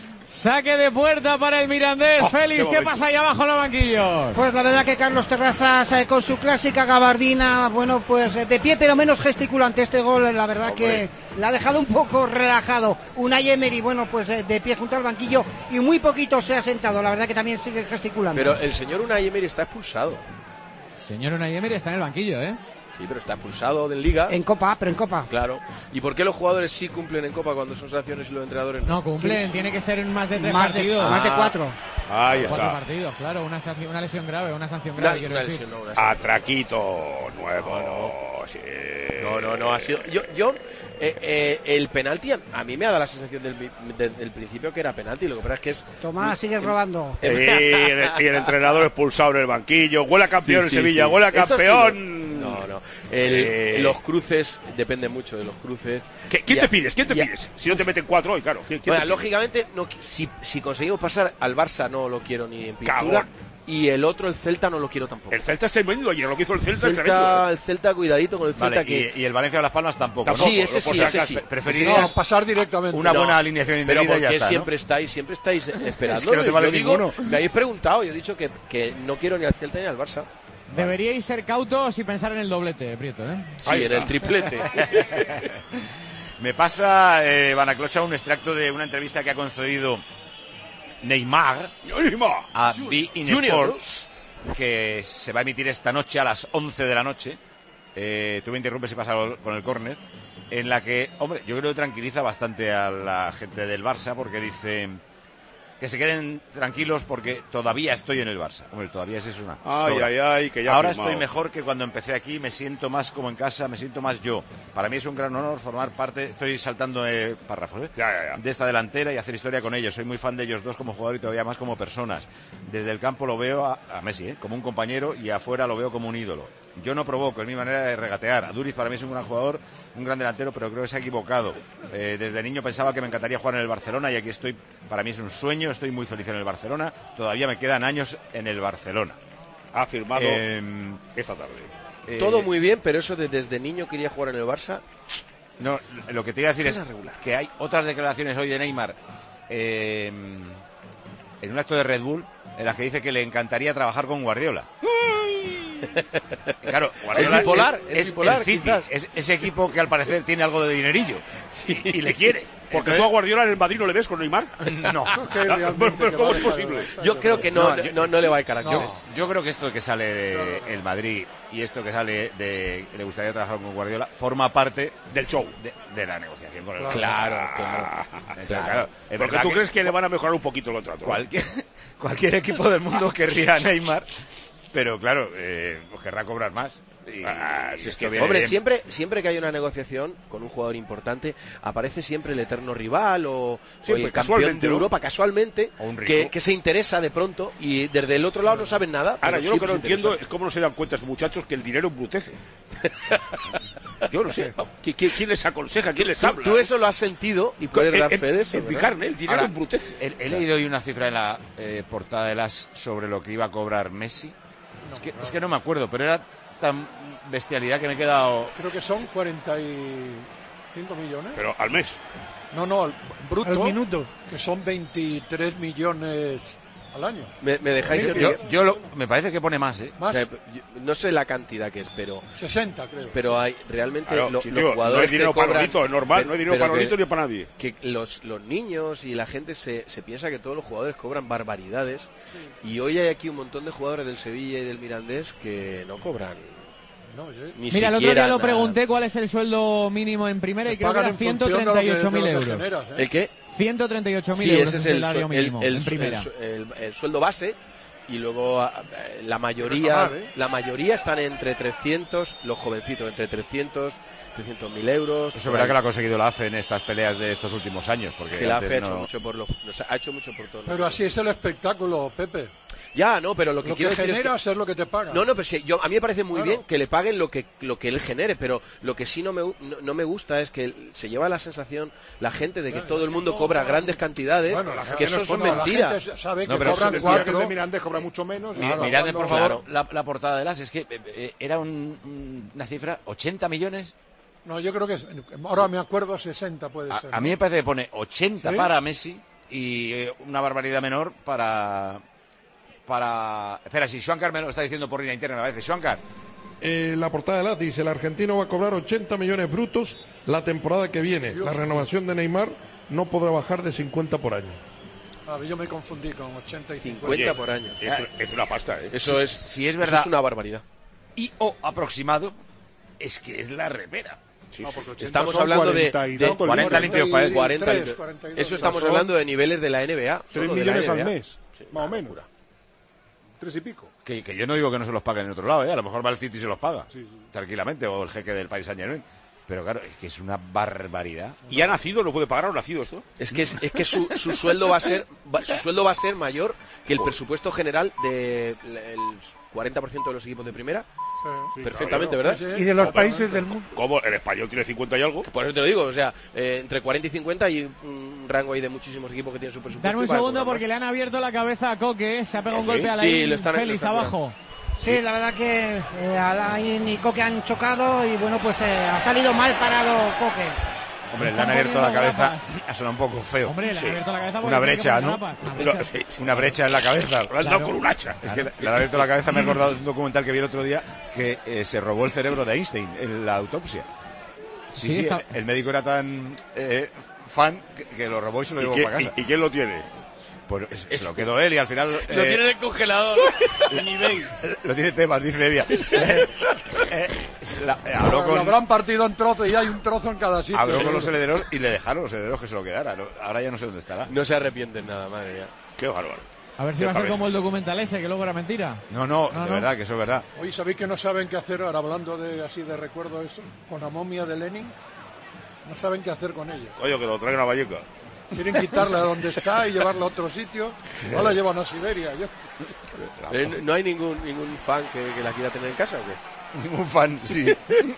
Saque de puerta para el Mirandés. Félix, ¿qué pasa ahí abajo en los banquillos? Pues la verdad que Carlos Terrazas con su clásica gabardina, bueno, pues de pie pero menos gesticulante este gol, la verdad que la ha dejado un poco relajado. Unai Emery, bueno, pues de pie junto al banquillo y muy poquito se ha sentado, la verdad que también sigue gesticulando. Pero el señor Unai Emery está expulsado. Señor Unai Emery está en el banquillo, ¿eh? Sí, pero está expulsado de Liga. En Copa, pero en Copa. Claro. ¿Y por qué los jugadores sí cumplen en Copa cuando son sanciones y los entrenadores no? No cumplen, tiene que ser en más de 3 más partidos. Más de 4. Ahí 4 está. partidos, claro, una lesión grave, una sanción grave, quiero decir. Lesión, una sanción. Atraquito nuevo. Sí. No, ha sido... Yo el penalti a mí me ha dado la sensación del principio que era penalti, lo que pasa es que es... Tomás, sigues robando. Y el entrenador expulsado en el banquillo. Huele a campeón Sí, en Sevilla, sí. huele a Eso campeón. sí, no. Los cruces, depende mucho de los cruces. ¿Quién te pides? Si no te meten 4 hoy, claro. Bueno, lógicamente, no, si conseguimos pasar al Barça no lo quiero ni en pintura. Cagón. Y el otro, el Celta, no lo quiero tampoco. El Celta está tremendo ayer, lo que hizo el Celta es tremendo. El Celta, cuidadito con el Celta. Vale, que... y el Valencia de Las Palmas tampoco, ¿no? Sí, ese sí. Preferirías No, pasar directamente. una buena alineación indebida pero y ya porque está, siempre ¿no? estáis esperando. Es que no te vale yo digo, ninguno. me habéis preguntado, yo he dicho que no quiero ni al Celta ni al Barça. Deberíais ser cautos y pensar en el doblete, Prieto, ¿eh? Sí, en el triplete. Me pasa, Banaclocha, un extracto de una entrevista que ha concedido Neymar a Be-In Sports, que se va a emitir esta noche a las 11 de la noche. Tú me interrumpes y pasa con el córner, en la que, hombre, yo creo que tranquiliza bastante a la gente del Barça, porque dice que se queden tranquilos porque todavía estoy en el Barça. Hombre, todavía es una Ay, que ya ahora firmado. estoy mejor que cuando empecé aquí, me siento más como en casa, me siento más yo. Para mí es un gran honor formar parte, estoy saltando párrafos, Ya. de esta delantera y hacer historia con ellos. Soy muy fan de ellos dos como jugador y todavía más como personas. Desde el campo lo veo a Messi, como un compañero, y afuera lo veo como un ídolo. Yo no provoco, es mi manera de regatear. Aduriz para mí es un gran jugador, un gran delantero, pero creo que se ha equivocado. Desde niño pensaba que me encantaría jugar en el Barcelona y aquí estoy. Para mí es un sueño, estoy muy feliz en el Barcelona. Todavía me quedan años en el Barcelona. Ha firmado esta tarde. Todo muy bien, pero eso de desde niño quería jugar en el Barça. No, lo que te iba a decir es que hay otras declaraciones hoy de Neymar en un acto de Red Bull en las que dice que le encantaría trabajar con Guardiola. Claro, Guardiola es bipolar, el City, es ese equipo que al parecer tiene algo de dinerillo y le quiere. Porque tú a Guardiola en el Madrid no le ves con Neymar. No. ¿Cómo es posible? Yo creo que no le va el carácter. Yo creo que esto que sale del Madrid y esto que sale de le gustaría trabajar con Guardiola forma parte del show, de la negociación con el Claro. Porque tú crees que le van a mejorar un poquito el otro. Cualquier equipo del mundo querría a Neymar, pero claro, pues querrá cobrar más. Hombre, siempre que hay una negociación con un jugador importante, aparece siempre el eterno rival o el campeón de Europa, casualmente, que se interesa de pronto y desde el otro lado no saben nada. Ahora, yo lo que no entiendo es cómo no se dan cuenta estos muchachos que el dinero embrutece. Yo no sé. ¿Quién les aconseja? ¿Quién les habla? Tú eso lo has sentido y puedes dar fe de eso. En mi carne, el dinero embrutece. He leído hoy una cifra en la portada de las sobre lo que iba a cobrar Messi. Es que no me acuerdo, pero era tan bestialidad que me he quedado... Creo que son 45 millones. Pero al mes. No, bruto. Al minuto. Que son 23 millones al año. ¿Me dejáis? Me parece que pone más, ¿eh? Más. No sé la cantidad que es, pero... 60, creo. Pero hay realmente claro, los jugadores no hay dinero que cobran, para Nolito, es normal, no hay dinero para Nolito ni para nadie. Que los niños y la gente se piensa que todos los jugadores cobran barbaridades, y hoy hay aquí un montón de jugadores del Sevilla y del Mirandés que no cobran. Mira, el otro día lo pregunté cuál es el sueldo mínimo en primera y creo que era 138.000 euros. ¿El qué? 138.000 euros ese es el salario mínimo en primera. El sueldo base. Y luego la mayoría están entre 300, los jovencitos entre 300.000 euros. Eso es verdad que lo ha conseguido la AFE en estas peleas de estos últimos años, porque que la AFE ha hecho mucho por todos. Pero así es el espectáculo, Pepe. Ya, no, pero lo que generas es lo que te pagan. No, pero sí, a mí me parece muy bien que le paguen lo que él genere, pero lo que sí no me gusta es que se lleva la sensación la gente de que todo el mundo cobra grandes cantidades, que eso son mentiras. La gente sabe que pero cobran 4. El Mirandés cobra mucho menos. Mirad, por favor, la portada de las es que era una cifra, 80 millones. No, yo creo que ahora me acuerdo 60 puede ser. A mí me parece que pone 80 para Messi y una barbaridad menor para... Espera, si Schwankar me lo está diciendo por línea interna, me parece. Schwankar. La portada de Latis, el argentino va a cobrar 80 millones brutos la temporada que viene. La renovación de Neymar no podrá bajar de 50 por año. Yo me confundí con 80 y 50 por año. Es una pasta, ¿eh? Eso es, si es verdad, eso es una barbaridad. Y aproximado, es que es la repera. Sí, estamos hablando de 40 limpios para él. 42. Eso estamos hablando de niveles de la NBA. 3 millones al mes, más o menos. 3 y pico. Que yo no digo que no se los paguen en otro lado, ¿eh? A lo mejor va el City y se los paga, tranquilamente, o el jeque del Paris Saint-Germain. Pero claro, es que es una barbaridad. ¿Y ha nacido? ¿No puede pagar o ha nacido esto? Es que su sueldo va a ser mayor que el presupuesto general del 40% de los equipos de primera. Sí, perfectamente, claro, ¿verdad? Y de los países del mundo. ¿Cómo? ¿El español tiene 50 y algo? Por eso te lo digo, o sea, entre 40 y 50 hay un rango ahí de muchísimos equipos que tienen su presupuesto. Dame un segundo porque le han abierto la cabeza a Coque, se ha pegado un golpe a Alain Félix abajo. Sí, la verdad que Alain y Coque han chocado y bueno, pues ha salido mal parado Coque. Hombre, le han abierto la cabeza, ha sonado un poco feo. Hombre, le han abierto la cabeza una brecha, ¿no? Una brecha en la cabeza. Lo has dado con un hacha. Es que le han abierto la cabeza, me he acordado de un documental que vi el otro día que se robó el cerebro de Einstein en la autopsia. Sí, el médico era tan fan que lo robó y se lo llevó para casa. ¿Y quién lo tiene? Pues se lo quedó él y al final... Lo tiene en el congelador. En eBay. Lo tiene Tebas, dice Devia. Lo habrán partido en trozos y hay un trozo en cada sitio. Habló con los herederos y le dejaron los herederos que se lo quedara. Ahora ya no sé dónde estará. No se arrepienten nada, madre mía. Qué bárbaro. A ver si va a ser como el documental ese, que luego era mentira. No, de verdad, que eso es verdad. Oye, ¿sabéis que no saben qué hacer ahora, hablando así de recuerdo esto? Con la momia de Lenin. No saben qué hacer con ella. Oye, que lo traigan a Valleca. Quieren quitarla de donde está y llevarla a otro sitio. O la llevan a Siberia. ¿No hay ningún fan que la quiera tener en casa o qué? Ningún fan, sí.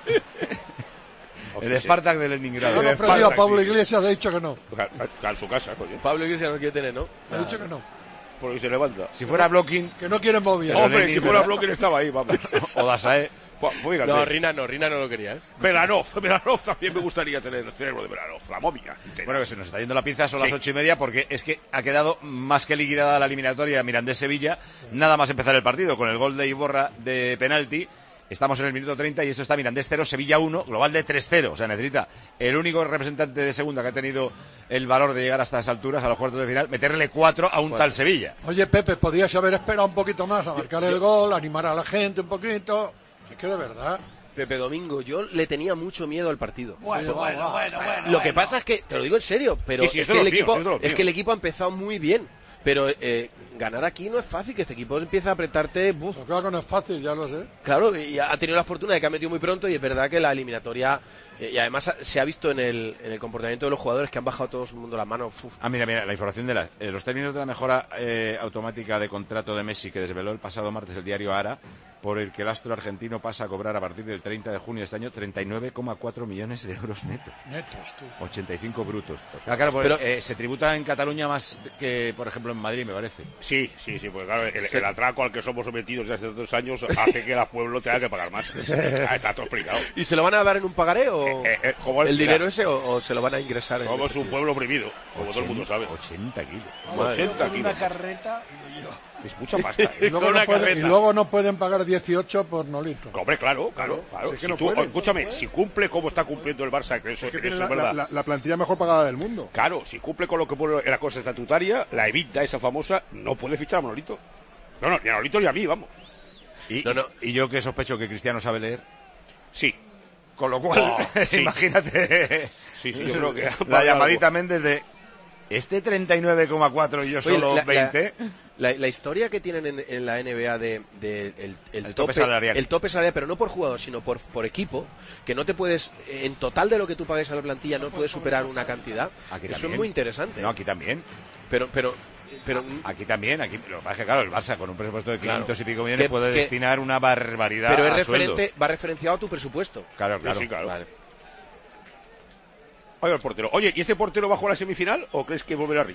El Spartak de Leningrado. No, pero Pablo Iglesias ha dicho que no. En su casa, coño. Pablo Iglesias no quiere tener, ¿no? Ha dicho que no. Porque se levanta. Si fuera Blocking... Que no quieren mover. Hombre, si fuera Blocking estaba ahí, vamos. O Dasae. No, Rina no lo quería, ¿eh? Belanov también me gustaría tener el cerebro de Belanov, la momia. Bueno, que se nos está yendo la pinza, son las 8:30, porque es que ha quedado más que liquidada la eliminatoria Mirandés-Sevilla, nada más empezar el partido, con el gol de Iborra de penalti. Estamos en el minuto 30 y esto está Mirandés 0, Sevilla 1, global de 3-0. O sea, necesita el único representante de segunda que ha tenido el valor de llegar hasta estas alturas, a los cuartos de final, meterle 4 a un tal Sevilla. Oye, Pepe, podías haber esperado un poquito más a marcar el gol, animar a la gente un poquito. Es que de verdad. Pepe Domingo, yo le tenía mucho miedo al partido. Bueno. Lo que pasa es que, te lo digo en serio, pero sí, es que el equipo ha empezado muy bien. Pero ganar aquí no es fácil, que este equipo empieza a apretarte. Claro que no es fácil, ya lo sé. Claro, y ha tenido la fortuna de que ha metido muy pronto y es verdad que la eliminatoria, y además se ha visto en el comportamiento de los jugadores que han bajado todo el mundo las manos. Mira, la información de los términos de la mejora automática de contrato de Messi que desveló el pasado martes el diario Ara, por el que el astro argentino pasa a cobrar a partir del 30 de junio de este año 39,4 millones de euros netos. Netos, tú. 85 brutos. Claro, pero se tributa en Cataluña más que, por ejemplo, en Madrid, me parece. Sí, porque claro, el atraco al que somos sometidos desde hace 2 años hace que el pueblo tenga que pagar más. Está todo explicado. ¿Y se lo van a dar en un pagaré o el dinero ese o se lo van a ingresar? Somos un pueblo oprimido, como todo el mundo sabe. 80 kilos. 80 kilos. Una carreta y lo llevo. Es mucha pasta. Y luego no pueden pagar 18 por Nolito. Hombre, claro. Si tú, escúchame, si cumple como está cumpliendo el Barça, que eso, tiene es verdad. La plantilla mejor pagada del mundo. Claro, si cumple con lo que pone la cosa estatutaria, la EBITDA esa famosa, no puede fichar a Manolito. No, ni a Manolito ni a mí, vamos. Y yo que sospecho que Cristiano sabe leer. Sí. Con lo cual, imagínate. Sí, yo creo que la llamadita Méndez de este 39,4 y yo solo 20. La historia que tienen en la NBA el tope salarial. El tope salarial, pero no por jugador, sino por equipo, que no te puedes, en total de lo que tú pagues a la plantilla, no puedes superar una cantidad. Aquí eso también. es muy interesante. No, aquí también. Pero aquí también, lo que pasa es que claro, el Barça con un presupuesto de 500 y pico millones puede destinar una barbaridad. Pero a va referenciado a tu presupuesto. Claro. Sí, claro. Vale. Oye, el portero. Oye, ¿y este portero va a jugar la semifinal o crees que volverá Rico?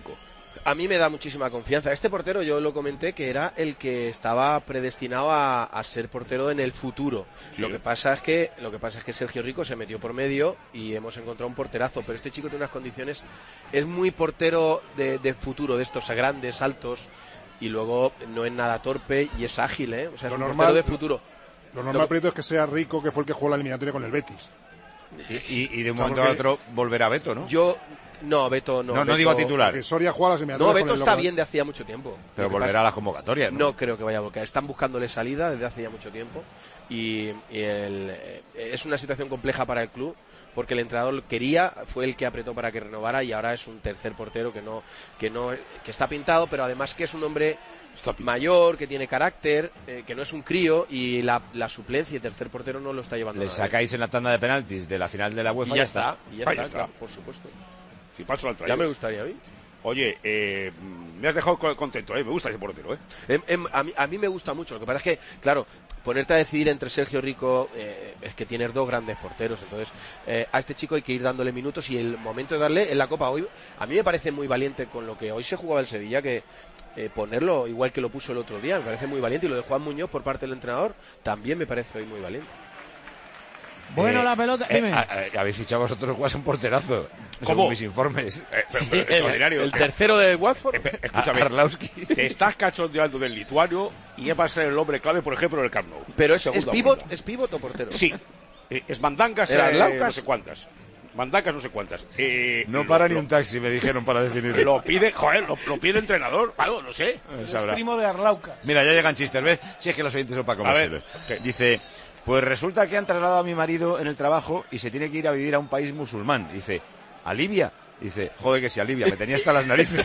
A mí me da muchísima confianza. Este portero yo lo comenté que era el que estaba predestinado a ser portero en el futuro. Sí. Lo que pasa es que Sergio Rico se metió por medio y hemos encontrado un porterazo. Pero este chico tiene unas condiciones, es muy portero de futuro, de estos grandes, altos, y luego no es nada torpe y es ágil, ¿eh? O sea, es un portero de futuro. Lo normal, Prieto, es que sea Rico, que fue el que jugó la eliminatoria con el Betis. Y de un momento a otro volverá Beto, ¿no? No, Beto no. No digo titular. Porque Soria juega las eliminatorias. No, Beto con el está local. bien de hacía mucho tiempo. Pero volverá a las convocatorias, ¿no? No creo que vaya a volver. Están buscándole salida desde hace ya mucho tiempo y es una situación compleja para el club porque el entrenador fue el que apretó para que renovara y ahora es un tercer portero que está pintado, pero además que es un hombre mayor, que tiene carácter, que no es un crío y la suplencia y tercer portero no lo está llevando. Le sacáis en la tanda de penaltis de la final de la UEFA y ya está. Claro, por supuesto. Si paso al ya me gustaría hoy. Oye, me has dejado contento, me gusta ese portero, A mí me gusta mucho. Lo que pasa es que, claro, ponerte a decidir entre Sergio Rico es que tienes dos grandes porteros. Entonces, a este chico hay que ir dándole minutos y el momento de darle en la Copa hoy, a mí me parece muy valiente con lo que hoy se jugaba el Sevilla, que ponerlo igual que lo puso el otro día, me parece muy valiente. Y lo de Juan Muñoz por parte del entrenador también me parece hoy muy valiente. Bueno, la pelota. Dime. Habéis fichado vosotros jugáis un porterazo. ¿Cómo? Según mis informes. Extraordinario. El tercero de Watford. Escúchame, Arlauski. Te estás cachondeando del lituano y va a ser el hombre clave, por ejemplo, en el Camp Nou. Pero ¿es pivot o portero? Sí. Es Mandangas, no sé cuántas. Mandangas, no sé cuántas. No para ni un taxi, me dijeron para definirlo. Lo pide el entrenador. Claro, no sé. Es primo de Arlaucas. Mira, ya llegan chistes, ¿ves? Si es que los oyentes son para comérselos. Dice, pues resulta que han trasladado a mi marido en el trabajo y se tiene que ir a vivir a un país musulmán. Dice, ¿a Libia? Dice, joder que sí, a Libia, me tenía hasta las narices.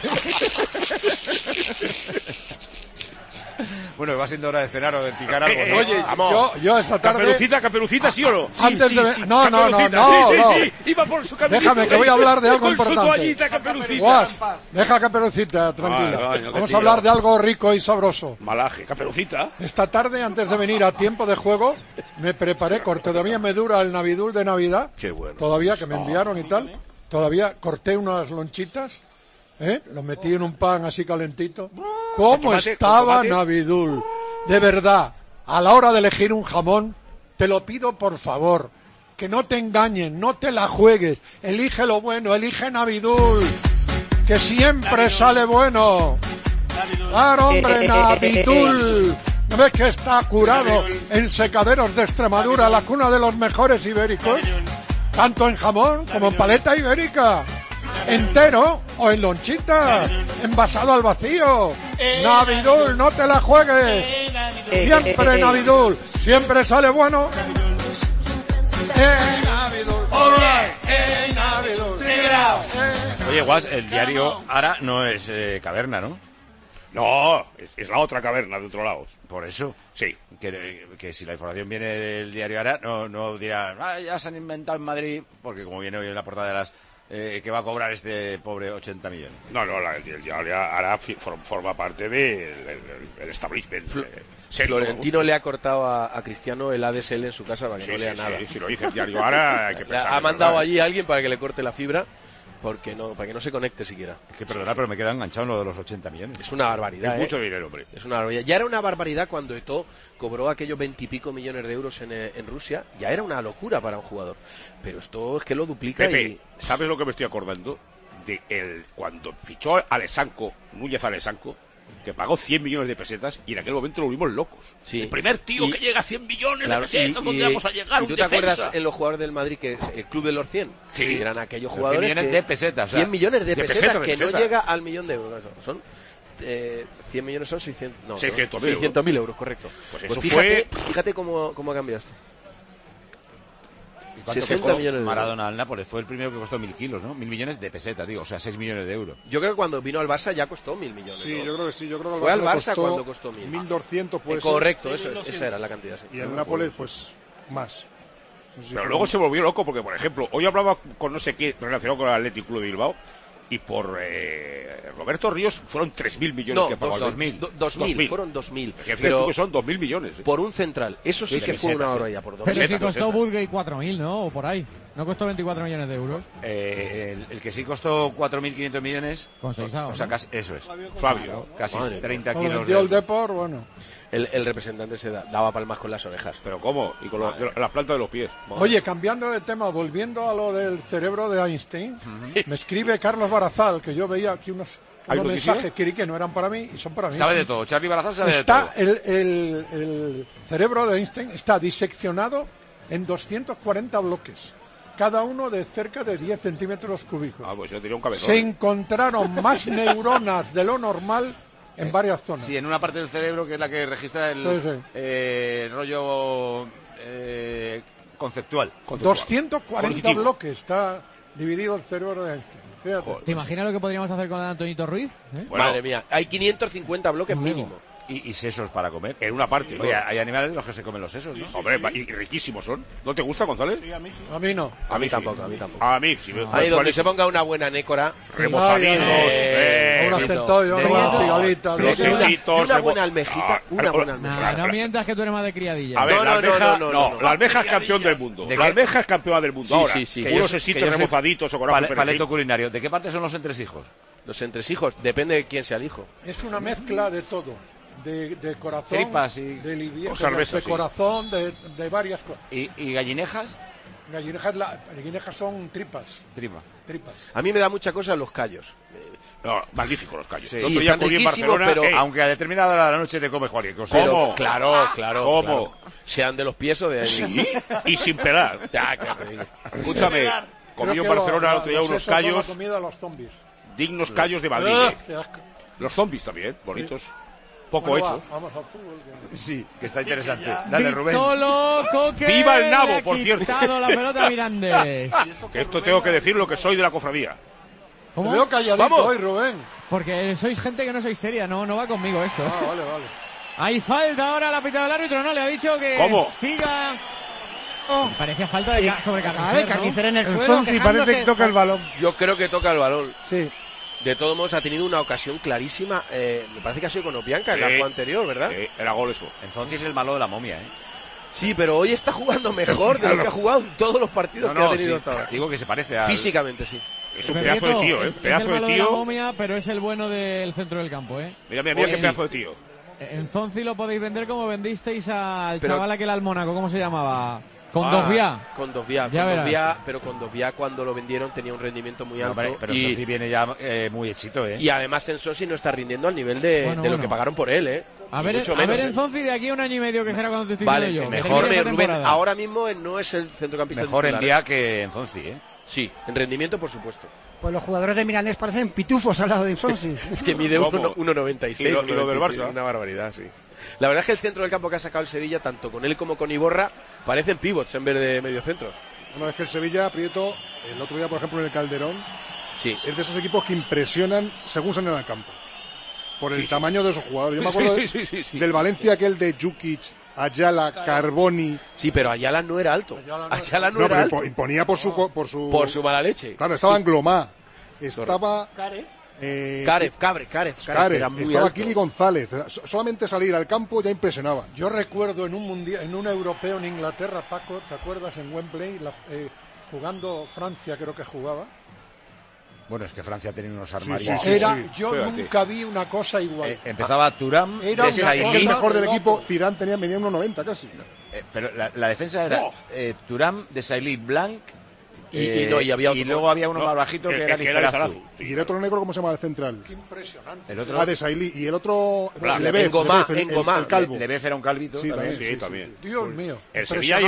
Bueno, va siendo hora de cenar o de picar algo, ¿no? Oye, yo esta tarde... Caperucita, ¿sí o no? Antes de... Sí, no. Sí, iba por su caminito. Déjame, que voy a hablar de algo con su importante. toallita, Caperucita. Guas, deja Caperucita, tranquila. Vamos a hablar de algo rico y sabroso. Malaje, Caperucita. Esta tarde, antes de venir a tiempo de juego, me preparé, todavía me dura el Navidul de Navidad. Qué bueno. Todavía, que me enviaron y tal. Todavía corté unas lonchitas, lo metí en un pan así calentito. ¿Cómo estaba Navidul? De verdad, a la hora de elegir un jamón, te lo pido por favor, que no te engañen, no te la juegues, elige lo bueno, elige Navidul, que siempre sale bueno. Claro, hombre, Navidul. ¿No ves que está curado en Secaderos de Extremadura, la cuna de los mejores ibéricos? Tanto en jamón como en paleta ibérica. Entero o en lonchita, envasado al vacío. Navidul, no te la juegues. Siempre Navidul, siempre sale bueno. Navidul, Navidul. Oye, Guas, el diario Ara no es Caverna, ¿no? No, es la otra caverna de otro lado. Por eso. Sí. Que si la información viene del diario Ara, no dirán, ya se han inventado en Madrid, porque como viene hoy en la portada de las... que va a cobrar este pobre 80 millones. No, el diario Ara forma parte del establishment. Florentino le ha cortado a Cristiano el ADSL en su casa para que no lea nada. Sí, si lo dice el diario Ara, hay que pensar. Ha mandado allí a alguien para que le corte la fibra. Para que no se conecte siquiera. Es que perdona, pero me queda enganchado en lo de los 80 millones. Es una barbaridad, Es mucho dinero, hombre. Es una barbaridad. Ya era una barbaridad cuando Eto'o cobró aquellos 20 y pico millones de euros en Rusia. Ya era una locura para un jugador. Pero esto es que lo duplica. Pepe, ¿sabes lo que me estoy acordando? Cuando fichó Alessanco, Núñez Alessanco, que pagó 100 millones de pesetas y en aquel momento lo volvimos locos. Sí. El primer tío que llega a 100 millones de pesetas, ¿dónde vamos a llegar? ¿Y tú te acuerdas en los jugadores del Madrid que es el club de los 100? Sí. Eran aquellos jugadores 100 millones de pesetas. 100 millones de pesetas que pesetas. no llega al millón de euros. Son 100 millones son 600.000 euros, correcto. Pues eso fíjate cómo ha cambiado esto. 60 millones de euros. Maradona al Nápoles fue el primero que costó 1.000 kilos, ¿no? 1.000 millones de pesetas, digo, o sea, 6 millones de euros. Yo creo que cuando vino al Barça ya costó 1.000 millones. Sí, ¿no? yo creo que sí. Yo creo que fue al Barça cuando costó 1.000. 1.200 puede ser. Correcto, esa era la cantidad. Sí. Y el Nápoles, pues, más. No sé si Pero luego se volvió loco porque, por ejemplo, hoy hablaba con no sé qué relacionado con el Athletic Club de Bilbao y por Roberto Ríos fueron 3.000 millones No, que pagó. 2.000, fueron 2.000. Pero son 2.000 millones. Por un central, eso sí que fue una barbaridad. Por Pero sí costó Woodgate 4.000, ¿no? O por ahí. ¿No costó 24 millones de euros? El que sí costó 4.500 millones. Con Seixao, o sea, ¿no? casi, eso es. Fabio. Casi Madre 30 Como kilos. vendió el Depor, bueno. El representante se daba palmas con las orejas. ¿Pero cómo? Y con la planta de los pies. Oye, cambiando de tema, volviendo a lo del cerebro de Einstein, me escribe Carlos Barazal, que yo veía aquí unos mensajes que no eran para mí y son para mí. Sabe de todo, Charlie Barazal sabe de Está todo. el cerebro de Einstein está diseccionado en 240 bloques, cada uno de cerca de 10 centímetros cúbicos. Pues yo tenía un cabezón. Se encontraron más neuronas de lo normal en varias zonas. Sí, en una parte del cerebro que es la que registra el rollo conceptual. 240 bloques está dividido el cerebro de Einstein. Fíjate. ¿Te imaginas lo que podríamos hacer con Antonito Ruiz? Bueno, madre mía, hay 550 bloques mínimo. Y sesos para comer. En una parte. Oye, hay animales de los que se comen los sesos, ¿no? Hombre, y riquísimos son. ¿No te gusta, González? Sí, a mí sí. A mí no. A mí tampoco. A mí sí. Ahí donde se ponga una buena nécora. Remozaditos. Unos centollos, unas cigalitas. Una buena almejita. Una buena almejita. No mientas que tú eres más de criadilla. A ver, la almeja es campeón del mundo. La almeja es campeona del mundo. Ahora, unos sesitos remozaditos o con algo paleto culinario. ¿De qué parte son los entresijos? Los entresijos, depende de quién sea el hijo. Es una mezcla de todo. De corazón, tripas y de corazón, de varias cosas. ¿Y gallinejas? Gallinejas son tripas. Tripas. A mí me da mucha cosa los callos. No, magníficos los callos. Sí, están riquísimos, pero aunque a determinada hora de la noche te comes cualquier cosa. Pero, claro. ¿Cómo? Claro. Sean de los pies o de ahí. Sí, y sin pelar. Escúchame, comí en Barcelona el otro día unos callos. Dignos callos de Madrid. Los zombies también, bonitos. Poco hechos. Vamos al fútbol. Sí, que está interesante. Dale, Rubén. ¡Viva el nabo, por cierto! La pelota Mirandés. Que esto tengo que decir lo que soy de la cofradía. Te veo calladito hoy, Rubén. Porque sois gente que no sois seria, no va conmigo esto. Vale. Hay falta ahora, la pita del árbitro, no le ha dicho que siga. Parecía falta sobre Carnicer, Carnicer en el suelo. Sí, parece que toca el balón. Yo creo que toca el balón. Sí. De todos modos, ha tenido una ocasión clarísima. Me parece que ha sido con Opianca en la jugada anterior, ¿verdad? Sí, era gol eso. Entonces es el malo de la momia, ¿eh? Sí, pero hoy está jugando mejor de lo que ha jugado en todos los partidos que ha tenido hasta ahora. Digo que se parece a... Físicamente, sí. Es un pedazo de tío, ¿eh? Es el malo de la momia, pero es el bueno del centro del campo, ¿eh? Mira qué pedazo de tío. En Zonzi lo podéis vender como vendisteis al chaval aquel al Mónaco, ¿cómo se llamaba? Con Dovia. Con Dovia, pero con Dovia cuando lo vendieron tenía un rendimiento muy alto. Pero y viene ya muy hechito, ¿eh? Y además en Sonsi no está rindiendo al nivel de lo que pagaron por él, ¿eh? A ver en Zonzi de aquí a un año y medio, que será cuando te estoy diciendo yo. Mejor Rubén, ahora mismo no es el centrocampista mejor en día que en Zonzi, ¿eh? Sí, en rendimiento por supuesto. Pues los jugadores de Milanés parecen pitufos al lado de Sonsi. Es que mide 1,96. Y lo del Barça. Una barbaridad, sí. La verdad es que el centro del campo que ha sacado el Sevilla, tanto con él como con Iborra, parecen pivots en vez de mediocentros. Bueno, es que el Sevilla, Prieto, el otro día, por ejemplo, en el Calderón, sí, es de esos equipos que impresionan según salen al campo. Por el tamaño de esos jugadores. Yo me acuerdo del Valencia, aquel de Jukic, Ayala, Carboni. Sí, pero Ayala no era alto. Ayala no era alto. Imponía por su mala leche. Claro, estaba Anglomá. Estaba... Carev, estaba Kili González. Solamente salir al campo ya impresionaba. Yo recuerdo en un europeo en Inglaterra, Paco, ¿te acuerdas? En Wembley, jugando Francia, creo que jugaba. Bueno, es que Francia tenía unos armarios. Yo nunca vi una cosa igual. Empezaba Thuram, el mejor del equipo. Zidane venía 1,90 casi. Pero la defensa era Thuram, Desailly, Blanc. Y había otro, luego había uno más bajito que era Lizarazu. Y el otro negro, ¿cómo se llama el central? Qué impresionante. El otro Desailly. Y el otro Lebev, el calvo. Lebev era un calvito. Sí, también. Dios mío. El Sevilla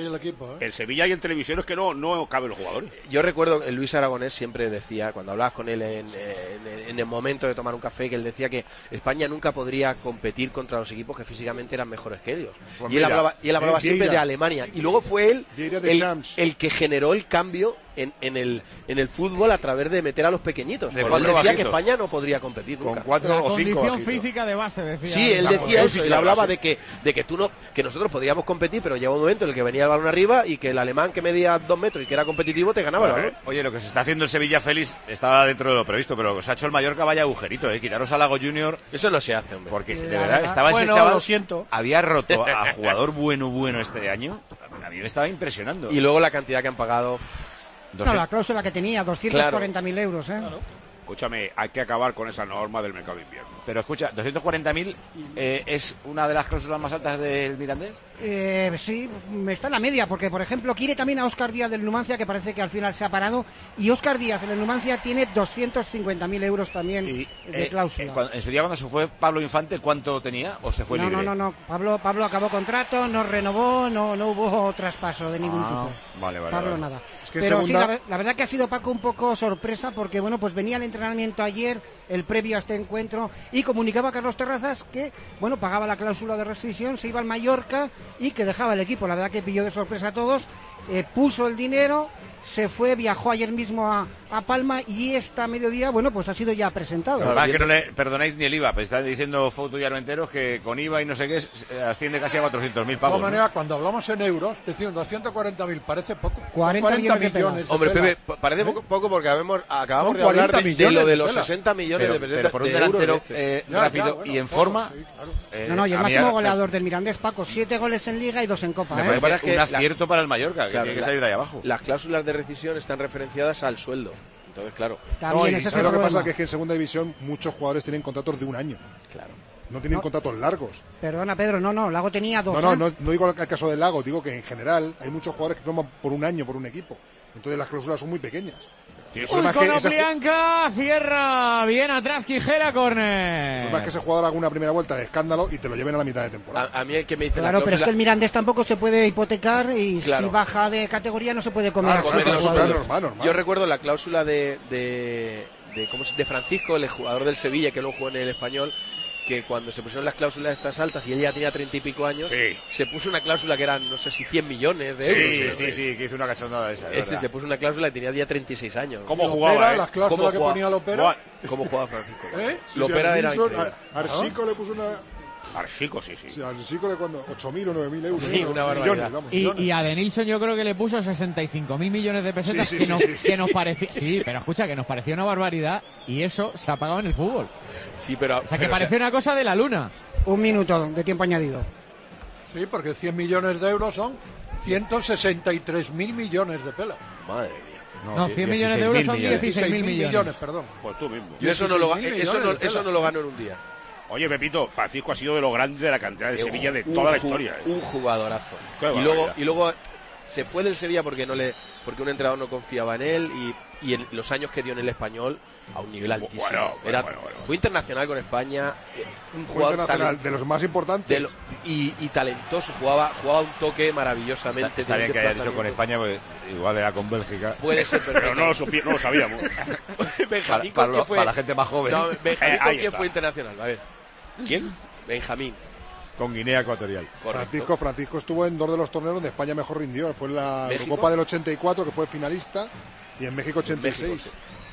y en televisión es que no caben los jugadores. Yo recuerdo que Luis Aragonés siempre decía, cuando hablabas con él en el momento de tomar un café, que él decía que España nunca podría competir contra los equipos que físicamente eran mejores que ellos. Pues y él hablaba siempre de Alemania. Y luego fue él el que generó el cambio cambio en el fútbol a través de meter a los pequeñitos. De Porque él decía que España no podría competir nunca. Con 4 o 5 condición física de base, decía. Sí, él decía eso, él hablaba de que nosotros podíamos competir, pero llegaba un momento en el que venía el balón arriba y que el alemán que medía 2 metros y que era competitivo te ganaba el balón. Oye, lo que se está haciendo el Sevilla Félix estaba dentro de lo previsto, pero lo que se ha hecho el Mallorca vaya agujerito, quitaros a Lago Junior. Eso no se hace, hombre. Porque de verdad estaba ese chaval, lo siento, había roto a jugador bueno este año. A mí me estaba impresionando. Y luego la cantidad que han pagado. No, la cláusula que tenía, 240.000 euros, ¿eh? Claro. Escúchame, hay que acabar con esa norma del mercado de invierno. Pero escucha, 240.000 es una de las cláusulas más altas del Mirandés. Sí, está en la media, porque por ejemplo quiere también a Óscar Díaz del Numancia, que parece que al final se ha parado, y Óscar Díaz del Numancia tiene 250.000 euros también de cláusula. En su día cuando se fue Pablo Infante, ¿cuánto tenía o se fue libre? No, Pablo acabó contrato, no renovó, no hubo traspaso de ningún tipo. Vale. Nada. Es que pero segunda... sí, la verdad que ha sido, Paco, un poco sorpresa, porque bueno, pues venía el entrenamiento ayer, el previo a este encuentro, y comunicaba a Carlos Terrazas que, bueno, pagaba la cláusula de rescisión, se iba al Mallorca y que dejaba el equipo. La verdad que pilló de sorpresa a todos, puso el dinero, se fue, viajó ayer mismo a Palma y esta mediodía, bueno, pues ha sido ya presentado. La verdad es que no le perdonáis ni el IVA, pues están diciendo Foto y Armenteros que con IVA y no sé qué asciende casi a 400.000 pavos. De todas maneras, cuando hablamos en euros, decimos 240.000, parece poco. 40 millones. Hombre, Pepe, parece poco porque acabamos de hablar de lo de los 60 millones de pesetas. Pero por un delantero rápido y en forma. Sí, claro. Y el máximo goleador del Mirandés, Paco, 7 goles en Liga y 2 en Copa. Me parece un acierto para el Mallorca, que tiene que salir de ahí abajo. Las cláusulas de rescisión están referenciadas al sueldo. Entonces, claro. También ¿sabes lo que pasa? Que es que en segunda división muchos jugadores tienen contratos de un año. Claro. No tienen contratos largos. Perdona, Pedro, no, Lago tenía 2. No digo el caso del Lago, digo que en general hay muchos jugadores que firman por un año por un equipo. Entonces las cláusulas son muy pequeñas. Konoplyanka cierra bien atrás, Quijera, córner. No es que ese jugador haga una primera vuelta de escándalo y te lo lleven a la mitad de temporada. A mí el que me dice claro, pero es que el Mirandés tampoco se puede hipotecar y si baja de categoría no se puede comer. Normal. Yo recuerdo la cláusula de Francisco, el jugador del Sevilla que luego jugó en el Español, que cuando se pusieron las cláusulas estas altas y él ya tenía 30 y pico años, se puso una cláusula que eran, no sé si 100 millones de euros. Sí, que hizo una cachondada esa. Se puso una cláusula y tenía ya 36 años. ¿Cómo jugaba? Las cláusulas que ponía Lopera. ¿Cómo jugaba Francisco? Lopera era increíble. Arsico le puso una... Arsico, sí. Sí, Arsico le cuando 8.000 o 9.000 euros. Sí, una barbaridad. Y a Denilson yo creo que le puso 65.000 millones de pesetas que nos parecía... Sí, pero escucha, que nos parecía una barbaridad y eso se ha pagado en el fútbol. Sí, pero... O sea, que parecía una cosa de la luna. 1 minuto de tiempo añadido. Sí, porque 100 millones de euros son 163.000 millones de pelas. Madre mía. No, 100 millones de euros son 16.000 millones. Perdón. Pues tú mismo. Yo eso no lo gano en un día. Oye, Pepito, Francisco ha sido de lo grande de la cantera de Sevilla de toda la historia. Un jugadorazo. Y luego se fue del Sevilla porque un entrenador no confiaba en él y en los años que dio en el Español a un nivel altísimo. Fue internacional con España, un jugador internacional de los más importantes y talentoso, jugaba un toque maravillosamente. Está bien que haya dicho con España, pues igual era con Bélgica. Puede ser, pero no lo sabíamos. Benjamín, para la gente más joven. No, Benjamín, ¿con quién fue internacional? A ver. ¿Quién? Benjamín. Con Guinea Ecuatorial. Francisco estuvo en 2 de los torneos donde España mejor rindió. Fue en la Eurocopa del 84, que fue finalista, y en México 86.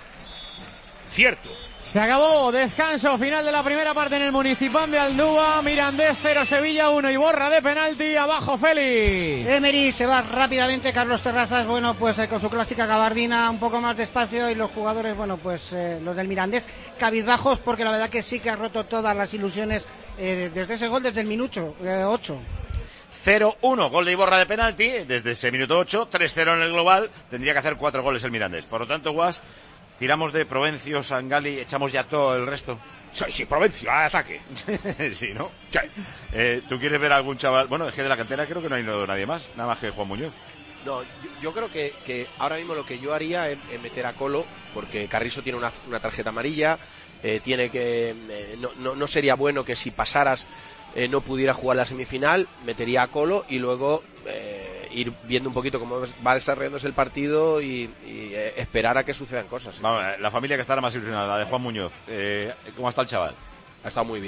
Cierto. Se acabó, descanso final de la primera parte en el Municipal de Aldúa. Mirandés 0, Sevilla 1 y borra de penalti. Abajo Félix. Emery se va rápidamente. Carlos Terrazas, bueno, pues con su clásica gabardina un poco más despacio, y los jugadores, bueno, pues los del Mirandés cabizbajos, porque la verdad que sí que ha roto todas las ilusiones desde ese gol, desde el minuto 8. 0-1, gol de Iborra de penalti desde ese minuto 8, 3-0 en el global. Tendría que hacer 4 goles el Mirandés. Por lo tanto, Guas, tiramos de Provencio, Sangali, echamos ya todo el resto. Sí, Provencio, a ataque. Sí, ¿no? Sí. ¿Tú quieres ver a algún chaval? Bueno, es que de la cantera creo que no hay nadie más, nada más que Juan Muñoz. No, yo creo que ahora mismo lo que yo haría es meter a Colo, porque Carrizo tiene una tarjeta amarilla, tiene que no sería bueno que si pasaras no pudiera jugar la semifinal. Metería a Colo y luego ir viendo un poquito cómo va desarrollándose el partido y esperar a que sucedan cosas. Vamos, la familia que está más ilusionada, la de Juan Muñoz, ¿cómo está el chaval? Ha estado muy bien.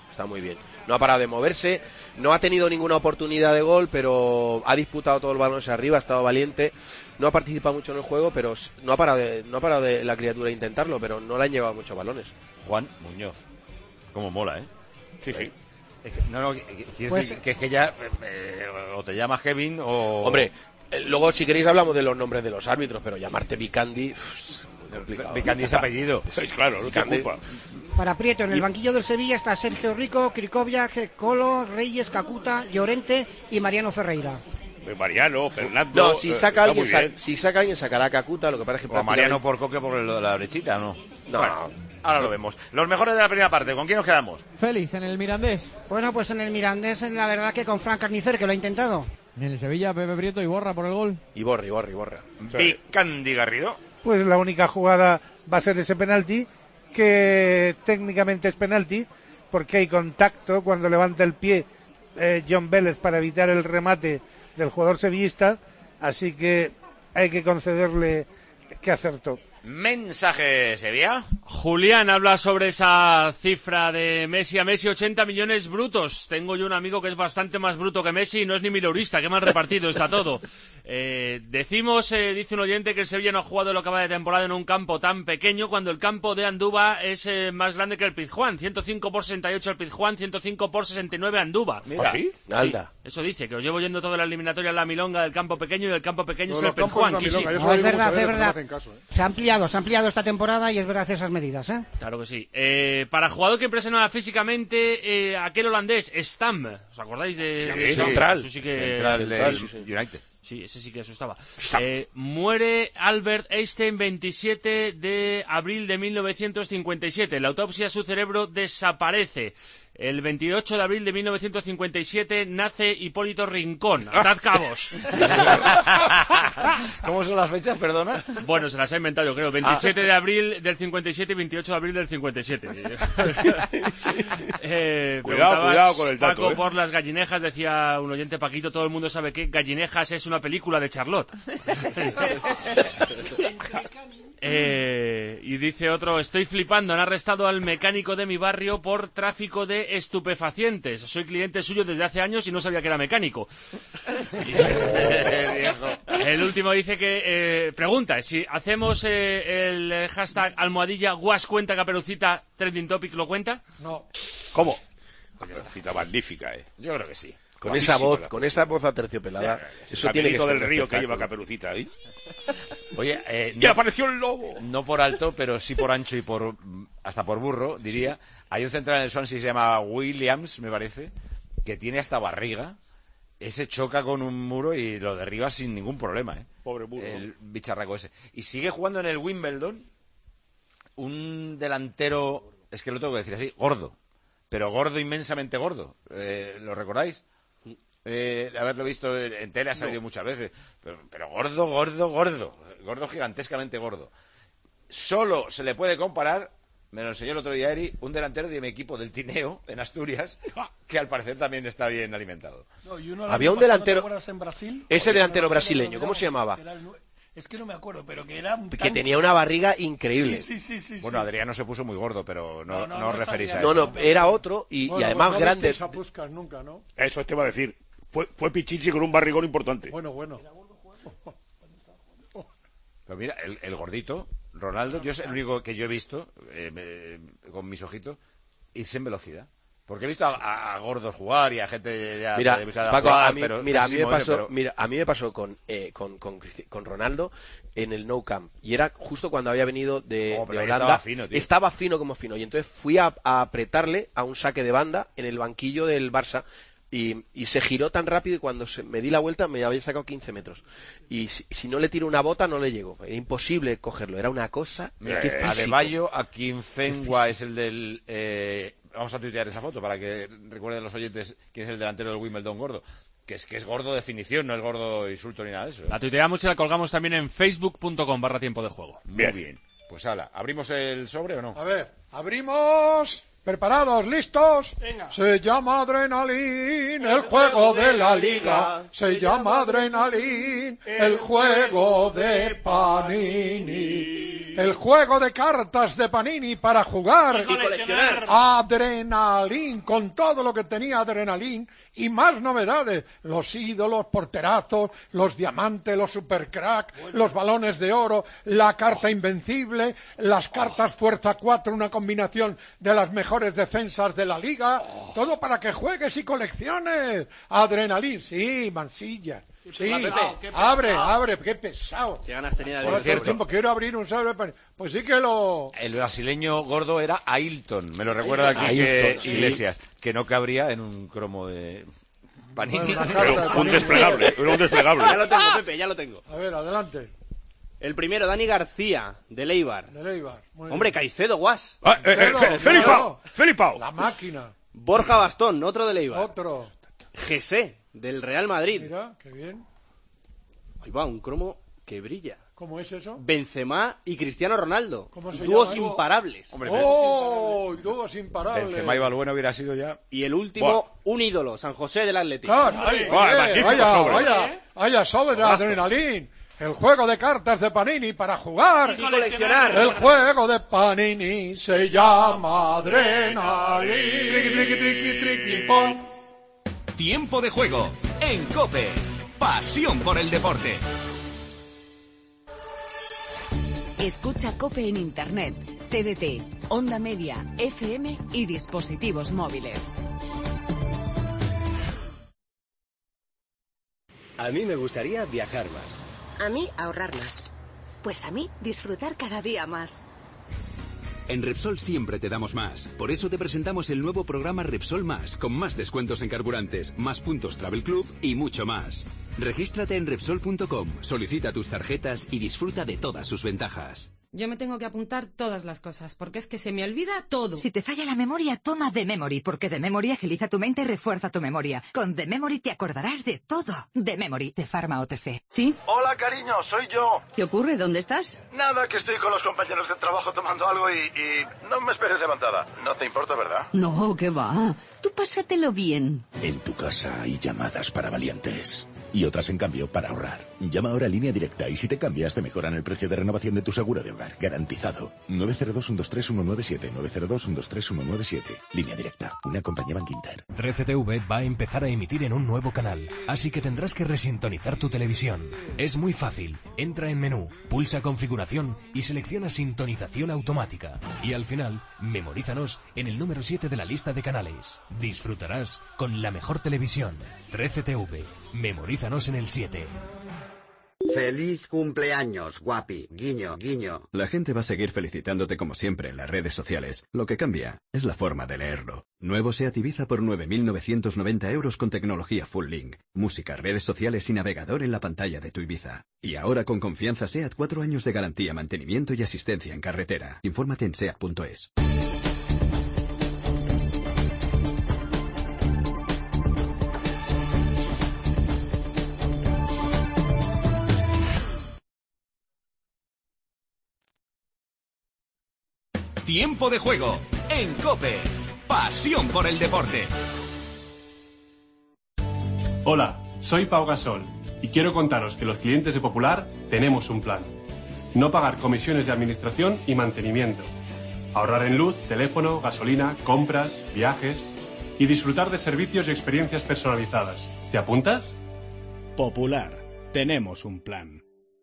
Está muy bien. No ha parado de moverse, no ha tenido ninguna oportunidad de gol, pero ha disputado todos los balones arriba, ha estado valiente. No ha participado mucho en el juego, pero no ha parado de la criatura de intentarlo, pero no le han llevado muchos balones. Juan Muñoz. Cómo mola, ¿eh? Sí. Es que, quiero decir que es que ya o te llamas Kevin o... Hombre, luego si queréis hablamos de los nombres de los árbitros, pero llamarte Vicandi... Vicandi es apellido. Sí, claro, no te culpa. Para Prieto, en el banquillo del Sevilla está Sergio Rico, Krikoviak, Colo, Reyes, Cacuta, Llorente y Mariano Ferreira. Mariano, Fernando... No, si saca alguien sacará a Cacuta, lo que pasa es que... O Mariano por Coque por la brechita, ¿no? No. Bueno, ahora lo vemos. Los mejores de la primera parte, ¿con quién nos quedamos? Félix, en el Mirandés. Bueno, pues en el Mirandés, la verdad que con Fran Carnicer, que lo ha intentado. En el Sevilla, Pepe Prieto y Borra por el gol. Y Borra. Sí. Vicandi Garrido. Pues la única jugada va a ser ese penalti, que técnicamente es penalti, porque hay contacto cuando levanta el pie John Vélez para evitar el remate del jugador sevillista, así que hay que concederle que acertó. Mensaje, Sevilla. Julián habla sobre esa cifra de Messi. A Messi 80 millones brutos. Tengo yo un amigo que es bastante más bruto que Messi y no es ni mileurista. Qué mal repartido está todo. Decimos, dice un oyente, que el Sevilla no ha jugado lo que va de temporada en un campo tan pequeño, cuando el campo de Andúba es más grande que el Pizjuán. 105 por 68 el Pizjuán, 105 por 69 Andúba. Mira, ¿sí? Anda. Eso dice, que os llevo yendo toda la eliminatoria en la milonga del campo pequeño, y el campo pequeño es el Pizjuán. No, es verdad. Se ha ampliado esta temporada y es verdad esas medidas, ¿eh? Claro que sí. Para jugador que impresiona físicamente, aquel holandés, Stam. ¿Os acordáis de Central? Eso sí que... Central del United. Sí, ese sí que asustaba. Muere Albert Einstein 27 de abril de 1957. La autopsia, su cerebro desaparece. El 28 de abril de 1957 nace Hipólito Rincón. ¡Atad cabos! ¿Cómo son las fechas, perdona? Bueno, se las he inventado yo creo. 27 de abril del 57 y 28 de abril del 57. Cuidado con el dato, Paco, por las gallinejas, decía un oyente, Paquito, todo el mundo sabe que Gallinejas es una película de Charlotte. Y dice otro, estoy flipando, han arrestado al mecánico de mi barrio por tráfico de estupefacientes. Soy cliente suyo desde hace años y no sabía que era mecánico. El último dice que, pregunta, si hacemos el hashtag almohadilla guas cuenta Caperucita trending topic, ¿lo cuenta? No. ¿Cómo? Cita magnífica, Yo creo que sí. Con esa voz aterciopelada. Eso tiene que ser del río que lleva Caperucita ahí. Oye, ¡ya apareció el lobo! No por alto, pero sí por ancho y hasta por burro, diría. Hay un central en el Swansea que se llama Williams, me parece, que tiene hasta barriga. Ese choca con un muro y lo derriba sin ningún problema, ¿eh? Pobre burro. El bicharraco ese. Y sigue jugando en el Wimbledon un delantero, es que lo tengo que decir así, gordo. Pero gordo, inmensamente gordo. ¿Lo recordáis? Haberlo visto en tele, ha salido muchas veces, pero gordo, gigantescamente gordo. Solo se le puede comparar, me lo enseñó el otro día Eri, un delantero de mi equipo del Tineo, en Asturias, que al parecer también está bien alimentado. Había un delantero, en Brasil, ese delantero brasileño, ¿cómo se llamaba? Es que no me acuerdo, pero que era que tenía una barriga increíble. Sí. Bueno, Adriano se puso muy gordo, pero no os referís a eso. No, era otro y además grande. Nunca, ¿no? Eso te iba a decir. Fue Pichichi con un barrigón importante. Bueno. Pero mira, el gordito, Ronaldo, yo es el único que yo he visto, con mis ojitos, irse en velocidad. Porque he visto a gordos jugar y a gente ya... Mira, Paco, a mí me pasó con Ronaldo en el Nou Camp. Y era justo cuando había venido de Holanda. Estaba fino como fino. Y entonces fui a apretarle a un saque de banda en el banquillo del Barça. Y se giró tan rápido y cuando me di la vuelta me había sacado 15 metros. Y si no le tiro una bota no le llego. Era imposible cogerlo. Era una cosa... Adebayo, Akinfenwa es el del... vamos a tuitear esa foto para que recuerden los oyentes quién es el delantero del Wimbledon gordo. Que es gordo definición, no es gordo insulto ni nada de eso. La tuiteamos y la colgamos también en facebook.com/tiempo de juego. Muy bien. Pues hala, ¿abrimos el sobre o no? A ver, abrimos... ¿Preparados? ¿Listos? Venga. Se llama Adrenalin, el juego de la liga. Se llama Adrenalin, el juego de Panini. El juego de cartas de Panini para jugar. Y coleccionar. Adrenalin, con todo lo que tenía Adrenalin y más novedades. Los ídolos, porterazos, los diamantes, los supercrack, los balones de oro, la carta invencible, las cartas fuerza 4, una combinación de las mejores defensas de la liga. Todo para que juegues y colecciones. Adrenalin, sí, Mansilla. Sí, abre, qué pesado. Qué ganas tenía de por cierto tiempo quiero abrir un sobre. Pues sí que lo. El brasileño gordo era Ailton, me lo recuerda aquí que Iglesias, que no cabría en un cromo de Panini. Pero un desplegable. Ya lo tengo, Pepe, ya lo tengo. A ver, adelante. El primero, Dani García, de Leibar. Hombre, Caicedo, Guas. Felipao. La máquina. Borja Bastón, otro de Leibar. Otro. Gesé, del Real Madrid. Mira, qué bien. Ahí va, un cromo que brilla. ¿Cómo es eso? Benzema y Cristiano Ronaldo. ¿Cómo se Dúos llama? imparables. Hombre, dúos imparables. Benzema y Balbuena hubiera sido ya. Y el último, un ídolo, San José del Atlético. Vaya sobre Adrenalin. El juego de cartas de Panini para jugar y coleccionar. El juego de Panini se llama Adrenalin. Tiempo de juego en COPE. Pasión por el deporte. Escucha COPE en Internet, TDT, Onda Media, FM y dispositivos móviles. A mí me gustaría viajar más. A mí, ahorrar más. Pues a mí, disfrutar cada día más. En Repsol siempre te damos más. Por eso te presentamos el nuevo programa Repsol Más, con más descuentos en carburantes, más puntos Travel Club y mucho más. Regístrate en Repsol.com, solicita tus tarjetas y disfruta de todas sus ventajas. Yo me tengo que apuntar todas las cosas, porque es que se me olvida todo. Si te falla la memoria, toma The Memory, porque The Memory agiliza tu mente y refuerza tu memoria. Con The Memory te acordarás de todo. The Memory, de Pharma OTC. ¿Sí? Hola, cariño, soy yo. ¿Qué ocurre? ¿Dónde estás? Nada, que estoy con los compañeros de trabajo tomando algo y no me esperes levantada. No te importa, ¿verdad? No, ¿qué va? Tú pásatelo bien. En tu casa hay llamadas para valientes y otras, en cambio, para ahorrar. Llama ahora a Línea Directa y si te cambias te mejoran el precio de renovación de tu seguro de hogar. Garantizado. 902-123-197. 902-123-197. Línea Directa. Una compañía Bankinter. 13TV va a empezar a emitir en un nuevo canal, así que tendrás que resintonizar tu televisión. Es muy fácil. Entra en menú, pulsa configuración y selecciona sintonización automática. Y al final, memorízanos en el número 7 de la lista de canales. Disfrutarás con la mejor televisión. 13TV. Memorízanos en el 7. ¡Feliz cumpleaños, guapi! Guiño, guiño. La gente va a seguir felicitándote como siempre en las redes sociales. Lo que cambia es la forma de leerlo. Nuevo SEAT Ibiza por 9.990 euros con tecnología Full Link. Música, redes sociales y navegador en la pantalla de tu Ibiza. Y ahora con confianza SEAT 4 años de garantía, mantenimiento y asistencia en carretera. Infórmate en SEAT.es. Tiempo de juego en COPE. Pasión por el deporte. Hola, soy Pau Gasol y quiero contaros que los clientes de Popular tenemos un plan. No pagar comisiones de administración y mantenimiento. Ahorrar en luz, teléfono, gasolina, compras, viajes y disfrutar de servicios y experiencias personalizadas. ¿Te apuntas? Popular, tenemos un plan.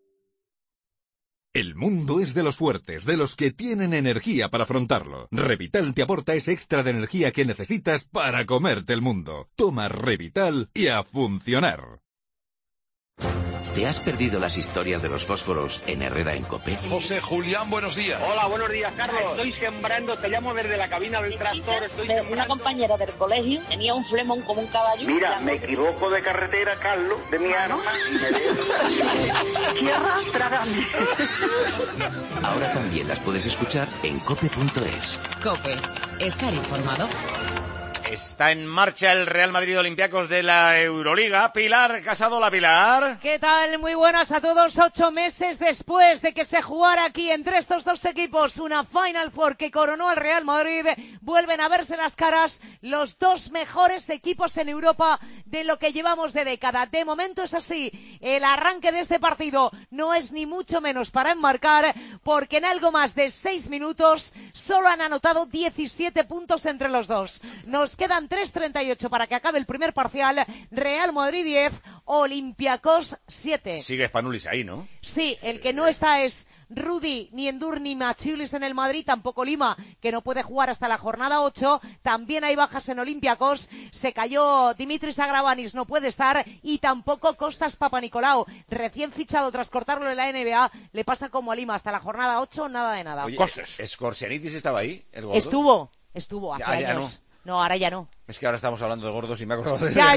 El mundo es de los fuertes, de los que tienen energía para afrontarlo. Revital te aporta ese extra de energía que necesitas para comerte el mundo. Toma Revital y a funcionar. ¿Te has perdido las historias de los fósforos en Herrera en COPE? José Julián, buenos días. Hola, buenos días, Carlos. Estoy sembrando, te llamo desde la cabina del tractor. Una compañera del colegio tenía un flemón como un caballo. Mira, me equivoco de carretera, Carlos, de mi arma y me dejo. Tierra, trágame. Ahora también las puedes escuchar en cope.es. COPE. Estar informado. Está en marcha el Real Madrid Olympiacos de la Euroliga. Pilar Casado, la Pilar. ¿Qué tal? Muy buenas a todos. 8 meses después de que se jugara aquí entre estos dos equipos una Final Four que coronó al Real Madrid, vuelven a verse las caras los dos mejores equipos en Europa de lo que llevamos de década. De momento es así. El arranque de este partido no es ni mucho menos para enmarcar, porque en algo más de 6 minutos solo han anotado 17 puntos entre los dos. Nos quedan 3:38 para que acabe el primer parcial. Real Madrid 10, Olympiacos 7. Sigue Spanulis ahí, ¿no? Sí, el que no está es Rudy, ni Endur, ni Machiulis en el Madrid, tampoco Lima, que no puede jugar hasta la jornada 8. También hay bajas en Olympiacos. Se cayó Dimitris Agravanis, no puede estar, y tampoco Kostas Papanikolaou, recién fichado tras cortarlo en la NBA. Le pasa como a Lima, hasta la jornada 8, nada de nada. Oye, ¿Scorsianitis estaba ahí, el gordo? Estuvo hace años. No, ahora ya no. Es que ahora estamos hablando de gordos y me acuerdo de ya,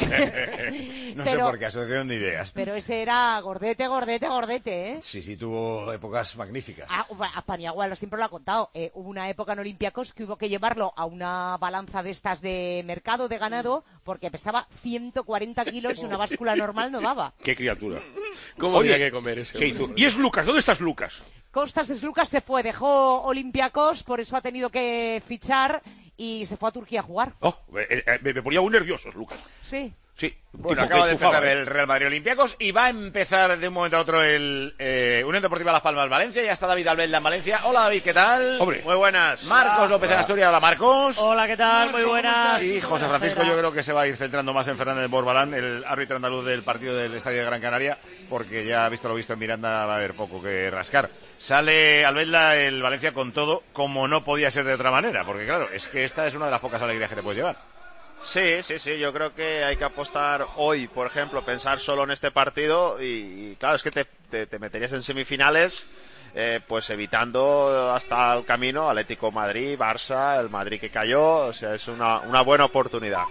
no sé por qué, asociación de ideas. Pero ese era gordete, ¿eh? Sí, tuvo épocas magníficas. A Paniagua siempre lo ha contado. Hubo una época en Olympiacos que hubo que llevarlo a una balanza de estas de mercado de ganado porque pesaba 140 kilos y una báscula normal no daba. ¡Qué criatura! ¿Cómo había que comer ese? Sí, ¿y es Lucas? ¿Dónde estás, Lucas? Kostas Lucas se fue, dejó Olympiacos, por eso ha tenido que fichar y se fue a Turquía a jugar. Me ponía muy nervioso, Lucas. Sí. Sí. Bueno, acaba de empezar el Real Madrid Olympiacos y va a empezar de un momento a otro el Unión Deportiva Las Palmas Valencia. Ya está David Albelda en Valencia. Hola, David, ¿qué tal? Hombre. Muy buenas. Marcos López en Asturias. Hola, Marcos. Hola, ¿qué tal? Muy buenas. Y José Francisco, yo creo que se va a ir centrando más en Fernández Borbalán, el árbitro andaluz del partido del Estadio de Gran Canaria, porque ya visto lo visto en Miranda va a haber poco que rascar. Sale Albelda el Valencia con todo, como no podía ser de otra manera, porque claro, es que esta es una de las pocas alegrías que te puedes llevar. Sí, yo creo que hay que apostar hoy, por ejemplo, pensar solo en este partido y claro, es que te meterías en semifinales pues evitando hasta el camino Atlético Madrid, Barça, el Madrid que cayó, o sea, es una buena oportunidad.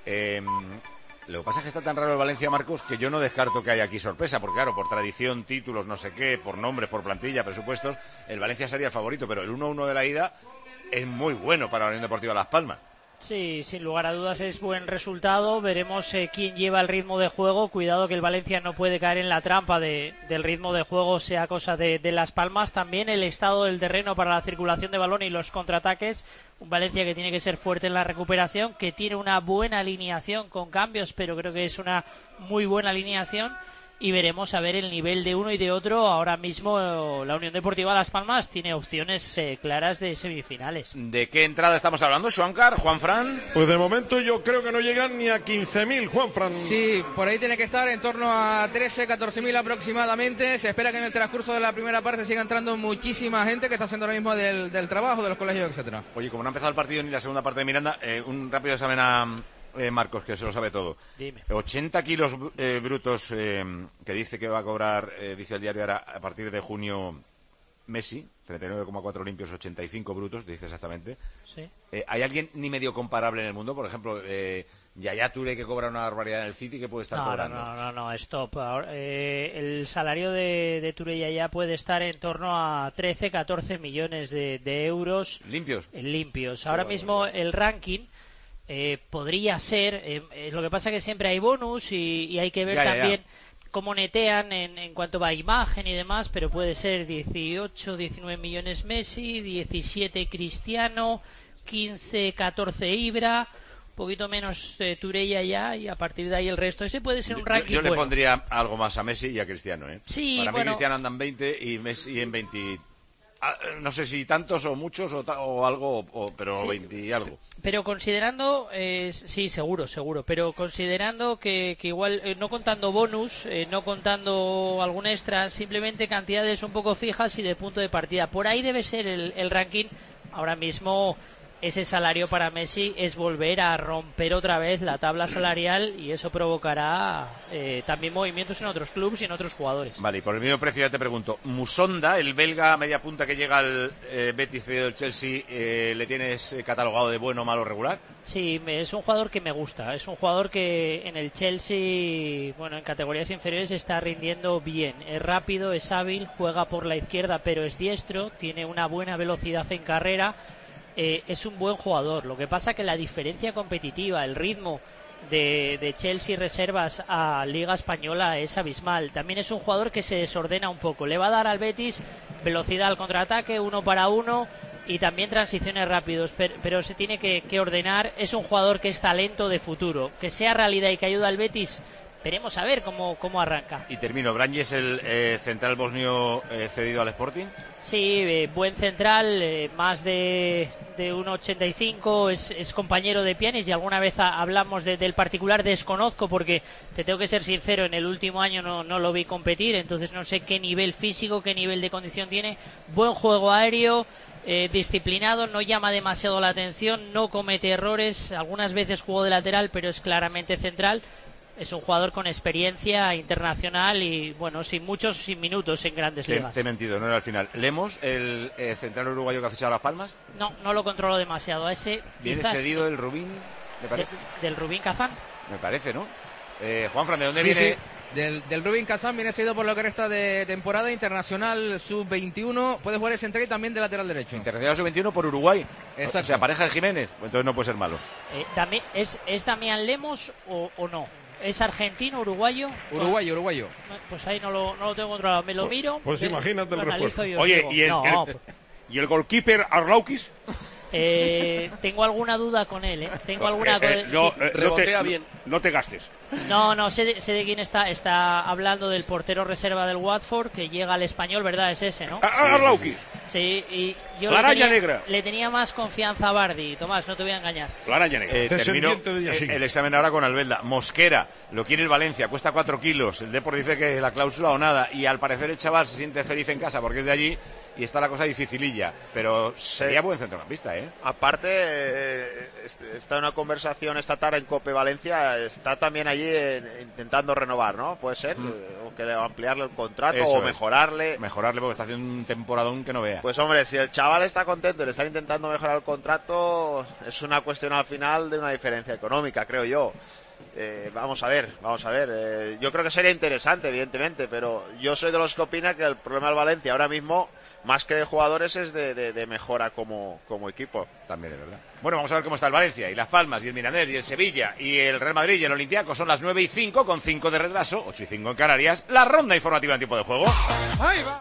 Lo que pasa es que está tan raro el Valencia, Marcos, que yo no descarto que haya aquí sorpresa, porque claro, por tradición, títulos, no sé qué, por nombres, por plantilla, presupuestos, el Valencia sería el favorito, pero el 1-1 de la ida es muy bueno para la Unión Deportiva Las Palmas. Sí, sin lugar a dudas es buen resultado. Veremos quién lleva el ritmo de juego. Cuidado que el Valencia no puede caer en la trampa del ritmo de juego, sea cosa de Las Palmas. También el estado del terreno para la circulación de balón y los contraataques. Un Valencia que tiene que ser fuerte en la recuperación, que tiene una buena alineación con cambios, pero creo que es una muy buena alineación. Y veremos a ver el nivel de uno y de otro. Ahora mismo la Unión Deportiva Las Palmas tiene opciones claras de semifinales. ¿De qué entrada estamos hablando, Juancar, Juanfran? Pues de momento yo creo que no llegan ni a 15.000, Juanfran. Sí, por ahí tiene que estar en torno a 13, 14.000 aproximadamente. Se espera que en el transcurso de la primera parte siga entrando muchísima gente que está haciendo ahora mismo del trabajo, de los colegios, etcétera. Oye, como no ha empezado el partido ni la segunda parte de Miranda, un rápido examen a Marcos, que se lo sabe todo. Dime. 80 kilos brutos que dice que va a cobrar, dice el diario ahora, a partir de junio Messi, 39,4 limpios, 85 brutos, dice exactamente. Sí. ¿Hay alguien ni medio comparable en el mundo? Por ejemplo, Yaya Touré, que cobra una barbaridad en el City, que puede estar cobrando. No, stop. El salario de Touré Yaya puede estar en torno a 13, 14 millones de euros. ¿Limpios? Limpios. Ahora mismo el ranking podría ser, lo que pasa que siempre hay bonus y hay que ver también cómo netean en cuanto va a imagen y demás, pero puede ser 18, 19 millones Messi, 17 Cristiano, 15, 14 Ibra, un poquito menos Touré ya, y a partir de ahí el resto. Ese puede ser un ranking yo le bueno. Pondría algo más a Messi y a Cristiano, Sí, para mí Cristiano anda en 20 y Messi en 20. No sé si tantos o muchos o algo, pero sí. 20 y algo. Pero considerando, sí, seguro, pero considerando que igual, no contando bonus, no contando algún extra, simplemente cantidades un poco fijas y de punto de partida. Por ahí debe ser el ranking. Ahora mismo ese salario para Messi es volver a romper otra vez la tabla salarial y eso provocará también movimientos en otros clubes y en otros jugadores. Vale, y por el mismo precio ya te pregunto, Musonda, el belga media punta que llega al Betis del Chelsea, ¿le tienes catalogado de bueno, malo, regular? Sí, es un jugador que me gusta, es un jugador que en el Chelsea, bueno, en categorías inferiores está rindiendo bien, es rápido, es hábil, juega por la izquierda pero es diestro, tiene una buena velocidad en carrera. es un buen jugador. Lo que pasa que la diferencia competitiva, el ritmo de Chelsea reservas a Liga Española es abismal. También es un jugador que se desordena un poco. Le va a dar al Betis velocidad al contraataque, 1 para 1 y también transiciones rápidos, pero se tiene que ordenar. Es un jugador que es talento de futuro. Que sea realidad y que ayuda al Betis, veremos a ver cómo arranca. Y termino, Branji es el central bosnio cedido al Sporting. Sí, buen central, más de 1,85, es compañero de Pjanic y alguna vez hablamos del particular. Desconozco porque, te tengo que ser sincero, en el último año no lo vi competir, entonces no sé qué nivel físico, qué nivel de condición tiene. Buen juego aéreo, disciplinado, no llama demasiado la atención, no comete errores, algunas veces jugó de lateral, pero es claramente central. Es un jugador con experiencia internacional y, bueno, sin minutos en grandes ligas. Te he mentido, no era al final. Lemos, el central uruguayo que ha fichado a Las Palmas. No lo controlo demasiado. A ese viene quizás, cedido el Rubín, ¿me parece? Del Rubín Kazán. Me parece, ¿no? Juanfran, ¿de dónde viene? Sí. Del Rubín Kazán viene cedido por lo que resta de temporada. Internacional sub-21. Puede jugar de central y también de lateral derecho. Internacional sub-21 por Uruguay. Exacto. O sea, pareja de Jiménez. Pues entonces no puede ser malo. ¿Es Damián Lemos o no? ¿Es argentino, uruguayo? Uruguayo. Pues ahí no lo tengo controlado. Me lo miro. Pues imagínate el refuerzo. Oye, ¿y el goalkeeper Arlaukis? Tengo alguna duda con él, Tengo alguna rebotea bien. No te gastes. No, sé de quién está hablando, del portero reserva del Watford, que llega al Español, ¿verdad? Es ese, ¿no? Arlaukis. Sí, y yo la araña negra. Le tenía más confianza a Bardi. Tomás, no te voy a engañar. La araña negra. Termino el examen ahora con Albelda. Mosquera, lo quiere el Valencia, cuesta 4 kilos. El Depor dice que la cláusula o nada. Y al parecer el chaval se siente feliz en casa porque es de allí y está la cosa dificililla. Pero sería buen centrocampista, Aparte, está en una conversación esta tarde en Cope Valencia. Está también allí intentando renovar, ¿no? Puede ser, o que ampliarle el contrato. Eso o mejorarle. Mejorarle porque está haciendo un temporadón que no vea. Pues hombre, si el chaval está contento y le están intentando mejorar el contrato, es una cuestión al final de una diferencia económica, creo yo. Vamos a ver. Yo creo que sería interesante, evidentemente, pero yo soy de los que opina que el problema del Valencia ahora mismo, más que de jugadores, es de mejora como equipo. También es verdad. Bueno, vamos a ver cómo está el Valencia, y Las Palmas, y el Mirandés, y el Sevilla, y el Real Madrid, y el Olympiacos. Son las 9:05, con 5 de retraso, 8:05 en Canarias. La ronda informativa en tiempo de juego. ¡Ahí va!